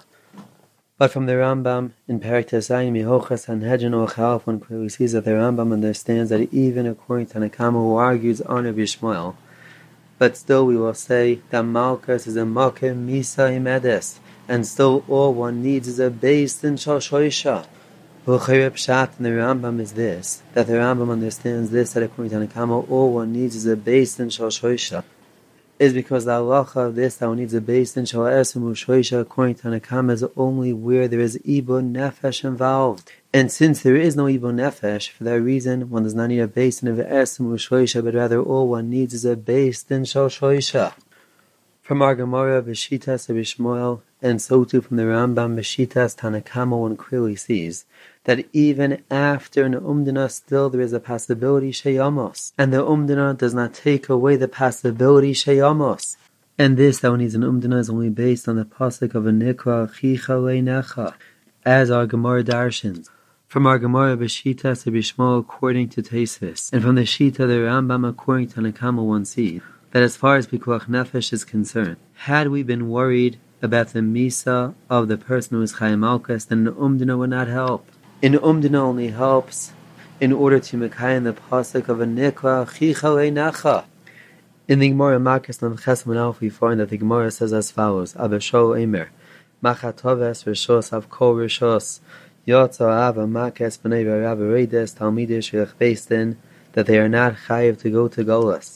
But from the Rambam, in Parak Tesayim Mehochas and Hedon Ochadawa, one clearly sees that the Rambam understands that even according to Tanakama, who argues on Rabbi Shmuel, but still we will say that Malchus is a Makim Misa Imedes, and still all one needs is a base din Shalshoisha. Well, Pshat in the Rambam is this, that the Rambam understands this, that according to Tanakama, all one needs is a base in Shalshoisha, is because the halacha of this, that one needs a base in Shal Eser Mushoisha, according to Tanakama, is only where there is Ibo Nefesh involved. And since there is no Ibo Nefesh, for that reason, one does not need a base in Eser Mushoisha, but rather all one needs is a base in Shalshoisha. From our Gemara, B'shitas of Shmuel, and so too from the Rambam, B'shitas Tanakama, one clearly sees that even after an umdana, still there is a possibility sheyamos, and the umdana does not take away the possibility sheyamos. And this, that one needs an umdana, is only based on the pasuk of a nikra chicha leinecha, as our Gemara darshins. From our Gemara, B'shitas of Shmuel, according to Tesis, and from the Shita of the Rambam, according to Tanakama, one sees that as far as Pikuach Nefesh is concerned, had we been worried about the Misa of the person who is Chayim Malchus, then the Umdana would not help. An Umdana only helps in order to mekayim the pasuk of a Nikra Chicha Leinecha. In the Gemara Makis Lamches Manalf, we find that the Gemara says as follows: Abashol Eimer, Machatoves Rishos of Kol Rishos, Yotza Ava Makes Bnei Rav Reides Talmidish Shilach Beistin, that they are not chayiv to go to Golas.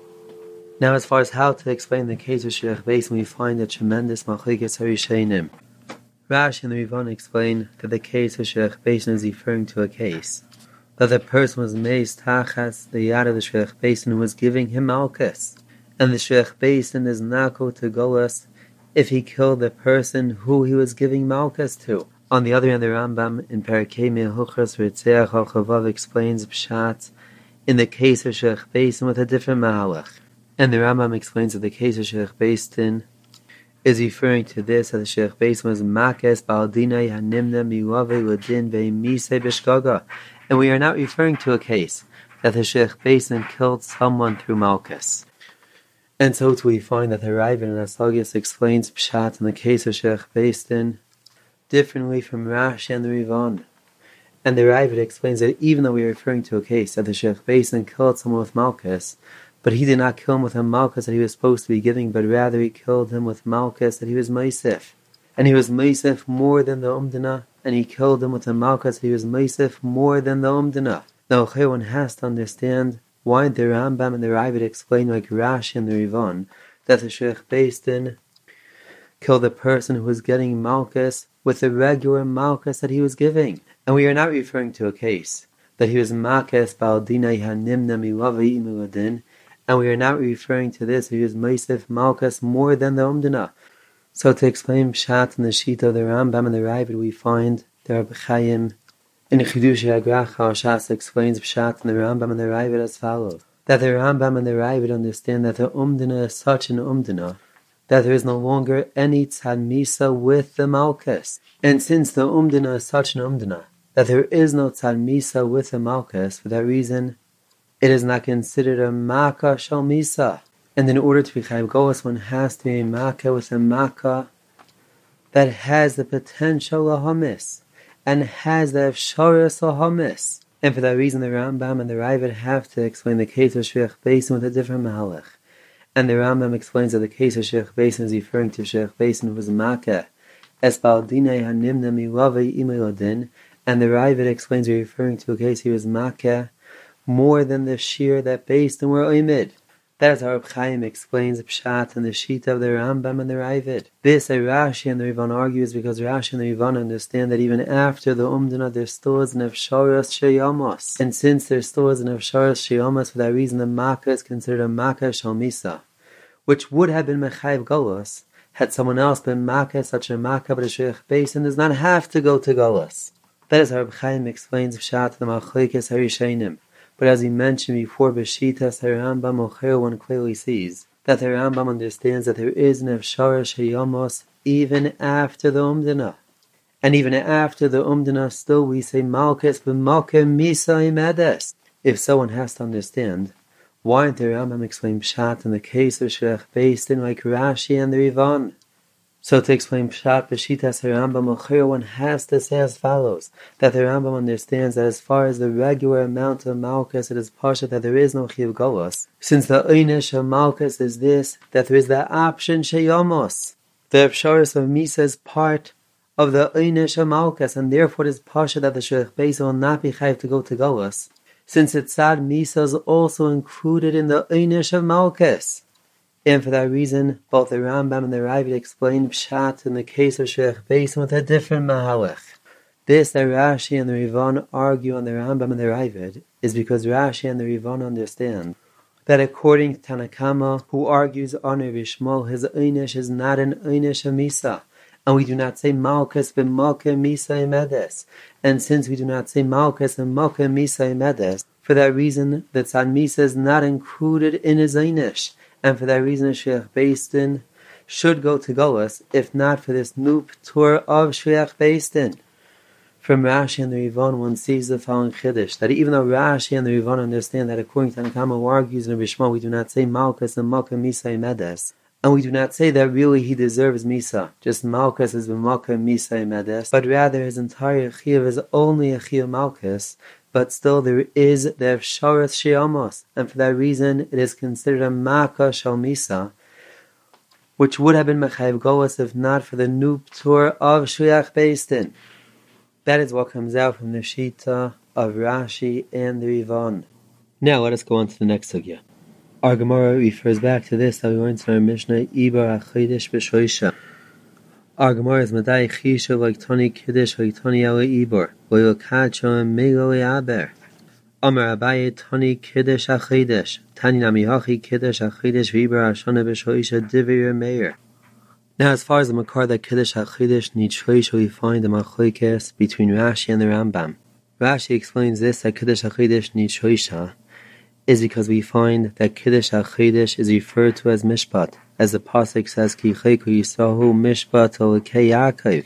Now, as far as how to explain the case of Shilach Beistin, we find a tremendous machlokes harishenim. Rashi and the Rivan explain that the case of Shilach Beistin is referring to a case that the person was meis tachas the yad of the Shilach Beistin who was giving him malchus, and the Shilach Beistin is not go to Golas if he killed the person who he was giving Malchus to. On the other hand, the Rambam in Parakei Me'huchras Ritzeach Al Chavav explains Pshat in the case of Sheikh Beisin with a different Mahalach. And the Rambam explains that the case of Sheikh Beisin is referring to this, that the Sheikh Beisin was Makes Baldinai Hanimna Miwave Ladin Ve'mise Bishgaga. And we are not referring to a case that the Sheikh Beisin killed someone through Malchus. And so too we find that the Ravid and Asagias explains Pshat in the case of Sheikh Beisin differently from Rashi and the Rivan. And the Ravid explains that even though we are referring to a case that the Sheikh Beisin killed someone with Malchus, but he did not kill him with a Malchus that he was supposed to be giving, but rather he killed him with Malchus that he was Meisif. And he was Meisif more than the Umdana, and he killed him with a Malchus that he was Meisif more than the Umdana. Now, one has to understand why the Rambam and the Ravid explain like Rashi and the Rivan that the Sheikh Beisin killed the person who was getting Malchus with the regular Malchus that he was giving. And we are not referring to a case that he was Malchus Baldinai Hanimna Milavi Imuladin, and we are not referring to this, he was Meisif Malchus more than the Umdana. So to explain Pshat in the sheet of the Rambam and the Ravid, we find the Reb Chaim in Chidushei Agrach HaShas explains Pshat in the Rambam and the Ravid as follows: that the Rambam and the Ravid understand that the Umdana is such an Umdana that there is no longer any Tzad Misa with the Malchus. And since the Umdana is such an Umdana that there is no Tzad Misa with the Malchus, for that reason it is not considered a Makkah Shal Misa. And in order to be Chayav Golos, one has to be a Makkah with a Makkah that has the potential of Hamis and has the Efsharis of Hamis. And for that reason, the Rambam and the Ravid have to explain the case of Sheikh Beisin with a different Mahalach. And the Rambam explains that the case of Sheikh Beisin is referring to Sheikh Beisin who was Makkah Es Baldinei Hanimna Milavei Imeladin, and the Ravid explains he's referring to a case he was Makkah more than the shear that Beisin were Oimid. That is how Reb Chaim explains Pshat in the sheet of the Rambam and the Ravid. This, a Rashi and the Rivan argues because Rashi and the Rivan understand that even after the Umdana there still is an Efsharas Sheyamos. And since there still is an Efsharas Sheyamos, for that reason the Makkah is considered a Makkah Shalmisa, which would have been Mechayiv Golos had someone else been Makkah, such a Makkah, but a Sheikh Beisin does not have to go to Golos. That is how Reb Chaim explains Pshat the Machlokes HaRishonim. But as he mentioned before, Beshitas Rambam Ocher, one clearly sees that the Rambam understands that there is an Efsharas Sheyamos even after the Umdana. And even after the Umdana, still we say Malchus b'Malchus Misa Imedes. If someone has to understand, why didn't the Rambam explain Pshat in the case of Sheikh Beisin like Rashi and the Rivan? So to explain Pshat Beshitas Rambam Ocher, one has to say as follows: that the Rambam understands that as far as the regular amount of Malchus, it is pasha that there is no Chiv Golos. Since the Einish of Malchus is this, that there is the option Sheyamos. The Efsharis of Misa is part of the Einish of Malchus, and therefore it is pasha that the Sheikh Beisin will not be chayiv to go to Golos, since its Tzad Misa is also included in the Einish of Malchus. And for that reason, both the Rambam and the Ravid explain Pshat in the case of Sheikh Beisin with a different Mahalach. This that Rashi and the Rivan argue on the Rambam and the Ravid is because Rashi and the Rivan understand that according to Tanakama, who argues on Rishmol, his Einish is not an Einish of Misa. And we do not say Malchus b'Malchus Misa Imedes. And since we do not say Malchus and Malchus Misa Imedes, for that reason, the Tzad Misa is not included in his Einish. And for that reason, Sheikh Beisin should go to Golos, if not for this new tour of Sheikh Beisin. From Rashi and the Rivan, one sees the following chiddush, that even though Rashi and the Rivan understand that according to Tanakama, who argues in Rishma, we do not say Malchus and Malchus Misa Imedes, and we do not say that really he deserves Misa, just Malchus is Malchus Misa Imedes, but rather his entire chiyuv is only a chiyuv Malchus, but still there is the Efsharas Sheyamos, and for that reason it is considered a Makkah Shal Misa, which would have been Mechayiv Golos if not for the new tour of Sheikh Beisin. That is what comes out from the Shita of Rashi and the Rivan. Now let us go on to the next sugya. Our Gemara refers back to this that we learned in our Mishnah, Ibar HaChidish B'Shoisha. Our Gemara is Madai Chisha like Tani Kiddush like Tani Ele Ibor Loyal Kacho and Mego Aber Amar Abaye Tani Kiddush HaChidish Tani Nami Hachi Kiddush HaChidish V'Ibor Hashana B'Shoisha Divir Meir. Now, as far as the Makar that Kiddush HaChidush needs choice, we find the Machlokes between Rashi and the Rambam. Rashi explains this, that Kiddush HaChidush needs choice is because we find that Kiddush HaChidush is referred to as Mishpat, as the Pasuk says, Ki Chayku Yisahu Mishpat Olekei Yaakov.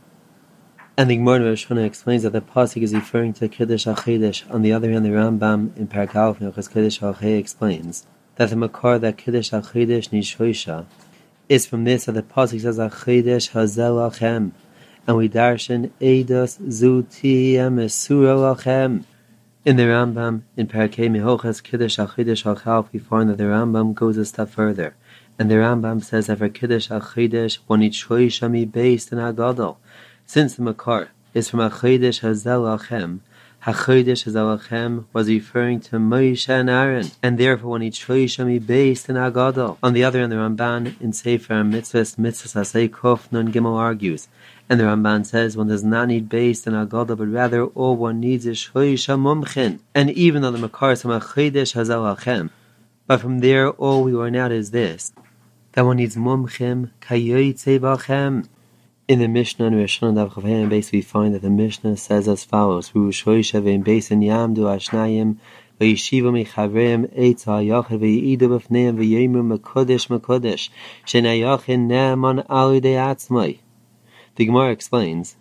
And the Gemara in Rosh Hashanah explains that the Pasuk is referring to Kiddush HaChidush. On the other hand, the Rambam in Perek Aleph Hilchos Kiddush HaChidush explains that the Makar that Kiddush HaChidush needs choice is from this that the Pasuk says HaChidush Hazel Lachem, and we darshan Eidos Zutiyem Esura Lachem. In the Rambam, in Parakei Mehochas Kiddush HaChidush HaChalf, we find that the Rambam goes a step further. And the Rambam says that for Kiddush HaChidush, one needs Shoishami based in Agadol. Since the Makar is from HaChidush Hazel Lachem, HaChidush Hazel Lachem was referring to Moshe and Aaron, and therefore one needs Shoishami based in Agadol. On the other hand, the Ramban in Sefer Mitzvahs, Mitzvahs Asay Kof Nun Gimel argues, and the Ramban says one does not need based in Agadol, but rather all one needs is Shoisha Mumchin. And even though the Makar is from HaChidush Hazel Lachem, but from there all we learn out is this, that one needs Mumchim Kayoytze Bachem. In the Mishnah and Rosh Hashanah Daf Chav base, we find that the Mishnah says as follows: Hu Shoisha ve'im beis in Yamdu Ashnayim ve'yishiva mechavreim eitz ha'yachid ve'idu b'fneim ve'yemu mekodesh mekodesh shenayachin ne'aman alidei atzmai. The Gemara explains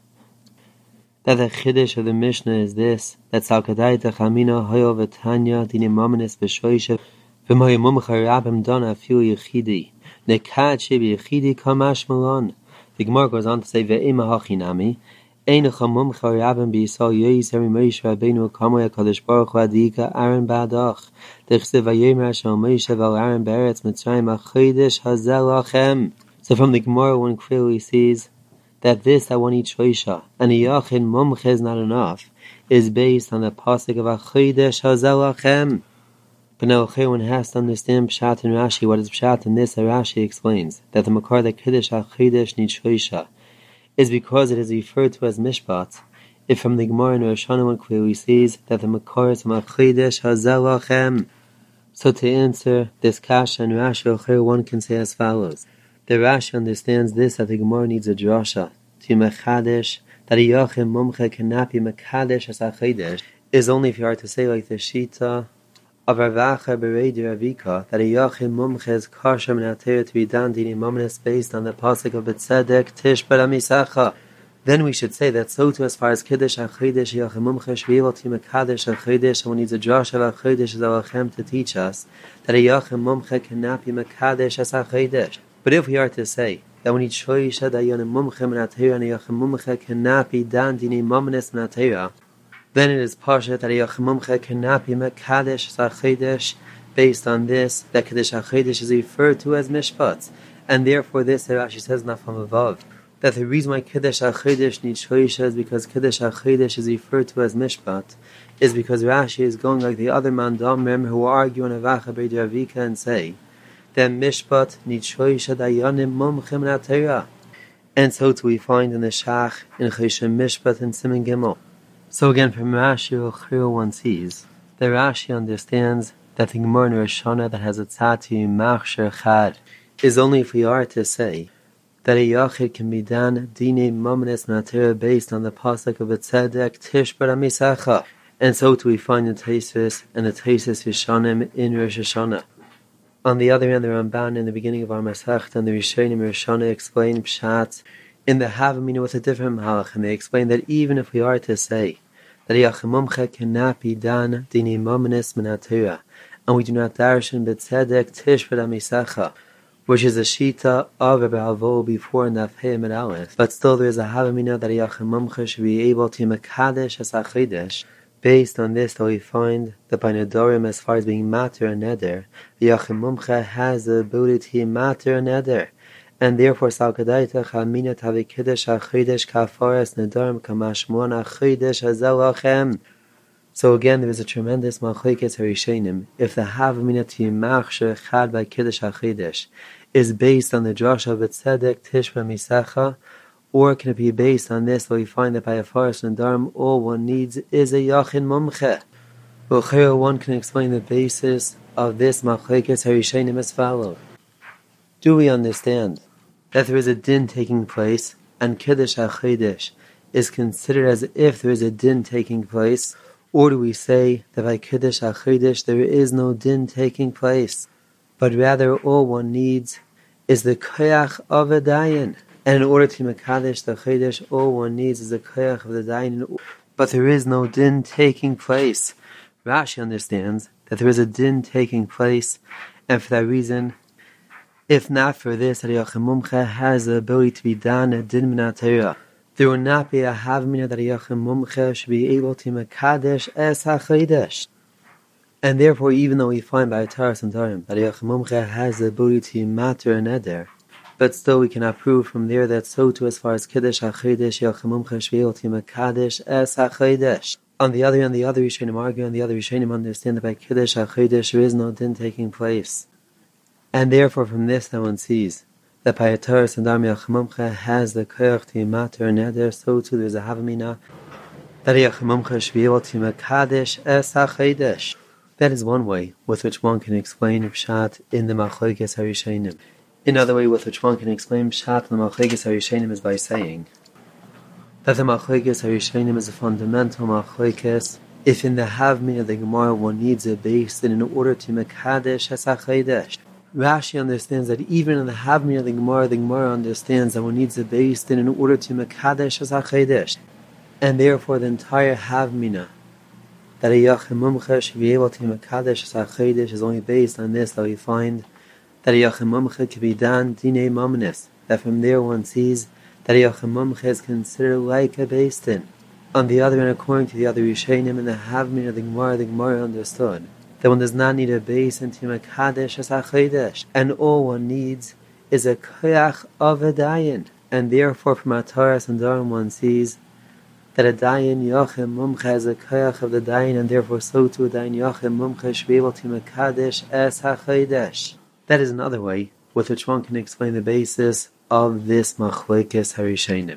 that the Chiddush of the Mishnah is this, that Salkadaita Chamina Hoyo V'Tanya Dinim Momenis B'Shoisha V'Moy Mumcha Rabim Dona Afiu Yechidi Nekad Shebi Yechidi Kamash Malon. The Gemara goes on to say Ve'ema Hachinami Einecha Mumcha Rabim B'Yisrael Yoyis Heri Moshe Rabbeinu Kamoy HaKadosh Baruch Hu Adika Aaron Ba'adach Dechsev Vayomer Shal Moshe Vel Aaron Be'eretz Mitzrayim HaChidush Hazel Lachem. So from the Gemara one clearly sees that this that one needs Shoisha, and a Yachin Mumche is not enough, is based on the Pasuk of HaChidush Hazel Lachem. But now one has to understand Pshat and Rashi. What is Pshat in this? That Rashi explains that the Makar that Kiddush HaChidush needs Shoisha is because it is referred to as Mishpat. If from the Gemara in Rosh Hashanah one clearly sees that the Makar is from HaChidush Hazel Lachem. So to answer this Kasha and Rashi, one can say as follows. The Rashi understands this, that the Gemara needs a drasha to Mechadish, that a Yachim Mumche cannot be Mechadish as HaChidush, is only if you are to say like the Shita of Ravacha Berei Ravika, that a Yachim Mumche is Kasham and Atera to be done Dini Momenis based on the Pasuk of B'Tzedek Tish Baramisacha. Then we should say that so too as far as Kiddush HaChidush, Yachim Mumche should be able to Mechadish HaChidush, and one needs a drasha of HaChidush as Alachem to teach us that a Yachim Mumche cannot be Mechadish as HaChidush. But if we are to say that when each Shoisha Dayan Mumche Menatera and a Yachim Mumche cannot be done Dini Momenis Menatera, then it is Pasha that a Yachim Mumche cannot be Mekadesh HaChidush. Based on this, that Kiddush HaChidush is referred to as Mishpat, and therefore this Rashi says not from above, that the reason why Kiddush HaChidush needs Shoisha is because Kiddush HaChidush is referred to as Mishpat, is because Rashi is going like the other Mandamrim who argue on Avacha Berei Ravika and say that Mishpat needs Shoisha Dayanim Mumchim Natera. And so too we find in the Shach, in Cheshem Mishpat and Siman Gimel. So again, from Rashi Ochir one sees that Rashi understands that the Gemara in Rosh Hashanah that has a tzati machsher chad is only if we are to say that a yachid can be done dine momenis natera based on the pasuk of a tzedek tish baramisacha. And so too we find the Tosfos and the Tosfos Rishonim in Rosh Hashanah. On the other hand, the Ramban in the beginning of our Masechta and the Rishonim Rosh Hashanah explain Pshat in the Havamina with a different Malach, and they explain that even if we are to say that a Yachim Mumche cannot be done dini momenis menatera, and we do not darshan b'tzedek tish v'damisacha, which is a shita of Rebbe Avo before Nafhei Amid Aleph, but still there is a Havamina that a Yachim Mumche should be able to mekadesh as HaChidush. Based on this, though, we find that by Nedorim, as far as being mater and neder, the Yachim Mumche has the ability to mater and neder, and therefore Salkadaita Chamina Tavi Kiddush HaChidush Kafaras Nedorim Kamashmon HaChidush Hazel Lachem. So again, there is a tremendous Machlokes Harishonim if the Havamina Timachsher Chad by Kiddush HaChidush is based on the drasha of Tzedek Tishba Misacha, or can it be based on this, where we find that by a forest and Nedarim all one needs is a Yachin Mumche. Well, here one can explain the basis of this Machlokes Harishonim as follows. Do we understand that there is a din taking place, and Kiddush HaChodesh is considered as if there is a din taking place, or do we say that by Kiddush HaChodesh there is no din taking place, but rather all one needs is the koyach of a dayan, and in order to mekadesh the Chodesh, all one needs is the koyach of the dayan, but there is no din taking place. Rashi understands that there is a din taking place, and for that reason, if not for this, that Yachim Mumcha has the ability to be done a din min Torah, there will not be a havmina that Yachim Mumcha should be able to mekadesh es HaChodesh. And therefore, even though we find by Taras and Tarim that Yachim Mumcha has the ability to matter an eder, but still we cannot prove from there that so too as far as Kiddush HaChodesh, Yachim Mumcha should be able to mekadesh es HaChodesh. On the other hand, the other Rishonim argue, and the other Rishonim understand that by Kiddush HaChodesh there is no din taking place. And therefore, from this, that one sees that by Taras and Tarim Yachim Mumcha has the koyach to matter an eder, so too there is a havmina that Yachim Mumcha should be able to mekadesh es HaChodesh. That is one way with which one can explain Pshat in the Machlokes HaRishonim. Another way with which one can explain Pshat in the Machlokes HaRishonim is by saying that the Machlokes HaRishonim is a fundamental Machlokes. If in the Havmina of the Gemara one needs a base, then in order to Mekadesh Es HaChodesh. Rashi understands that even in the Havmina of the Gemara, the Gemara understands that one needs a base, then in order to Mekadesh Es HaChodesh. And therefore the entire Havmina that a Yachim Mumcha should be able to mekadesh es HaChodesh is only based on this, that we find that a Yachim Mumcha can be done dinei mamnis, that from there one sees that a Yachim Mumcha is considered like a beis din. On the other hand, according to the other Rishonim in the Havmin of the Gemara, the Gemara understood that one does not need a beis din to mekadesh es HaChodesh, and all one needs is a koyach of a dayan, and therefore from Ataras and Dharam one sees that a dayan Yachim Mumcha has a koyach of the dayan, and therefore so too a dayan Yachim Mumcha should be able to mekadesh es HaChodesh. That is another way with which one can explain the basis of this Machlokes HaRishonim.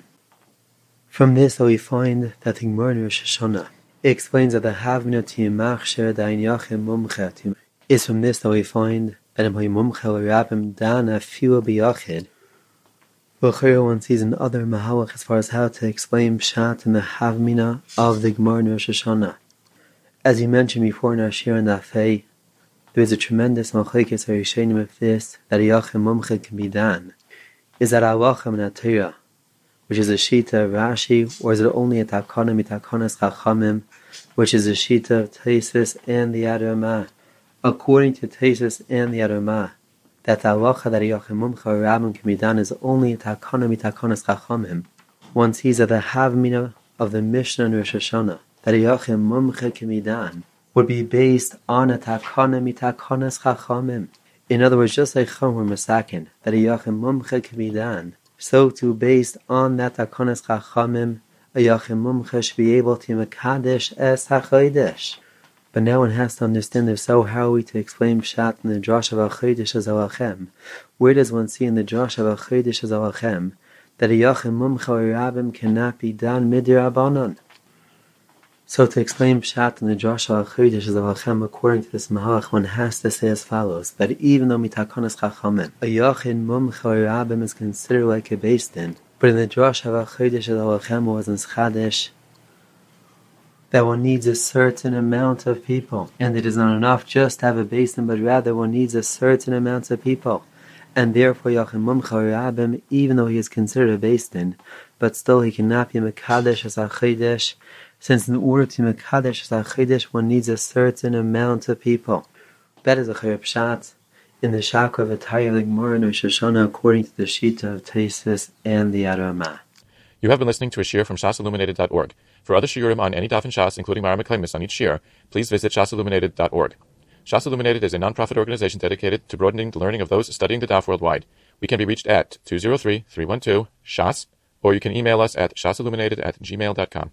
From this, we find that the Gemara in Rosh Hashanah explains that the havmina to machsher dayan Yachim Mumcha is from this that we find that in Mumcha or Rabbim dana fewer biyachid. B'chayr one sees in other mahalach as far as how to explain Pshat in the Havmina of the Gemara in Rosh Hashanah. As we mentioned before in our Shir and Dafei, there is a tremendous Machlokes HaRishonim of this, that a Yachim Mumcha can be done. Is that halacha min Torah, which is a shita of Rashi, or is it only a takana mitakanas Chachamim, which is a shita of Taisus and the Adamah? According to Taisus and the Adamah, that the halacha that a Yachim Mumcha or Rabbim can be done is only a takana mitakanas Chachamim. One sees that the havmina of the Mishnah in Rosh Hashanah, that a Yachim Mumcha can be done, would be based on a takana mitakanas Chachamim. In other words, just like Chomer Masakin, that a Yachim Mumcha can be done, so too based on that takanas Chachamim, a Yachim Mumcha should be able to mekadesh es HaChodesh. But now one has to understand, if so, how are we to explain Pshat in the Drash of HaChodesh as Alachem? Where does one see in the Drash of HaChodesh as Alachem that a Yachim Mumcha or Rabbim cannot be done midrabanan? So to explain Pshat in the Drash of HaChodesh as Alachem, according to this Mahalach, one has to say as follows, that even though mitakanas Chachamim, a Yachim Mumcha or Rabbim is considered like a beis din, but in the Drash of HaChodesh as Alachem was in Chadesh, that one needs a certain amount of people, and it is not enough just to have a beis din, but rather one needs a certain amount of people, and therefore Yachim Mumcha or Rabbim, even though he is considered a beis din, but still he cannot be mekadesh as HaChodesh, since in order to mekadesh as HaChodesh one needs a certain amount of people. That is a chayr Pshat in the Shakra of Atayah of the Gemara in Rosh Hashanah, according to the Shita of Taisus and the Adamah. You have been listening to a shir from shas illuminated dot org. For other shiurim on any daf in Shas, including Mara Meklemis on each shir, please visit shas illuminated dot org. Shas Illuminated is a non-profit organization dedicated to broadening the learning of those studying the daf worldwide. We can be reached at two zero three, three one two, shas, or you can email us at shasilluminated at gmail dot com.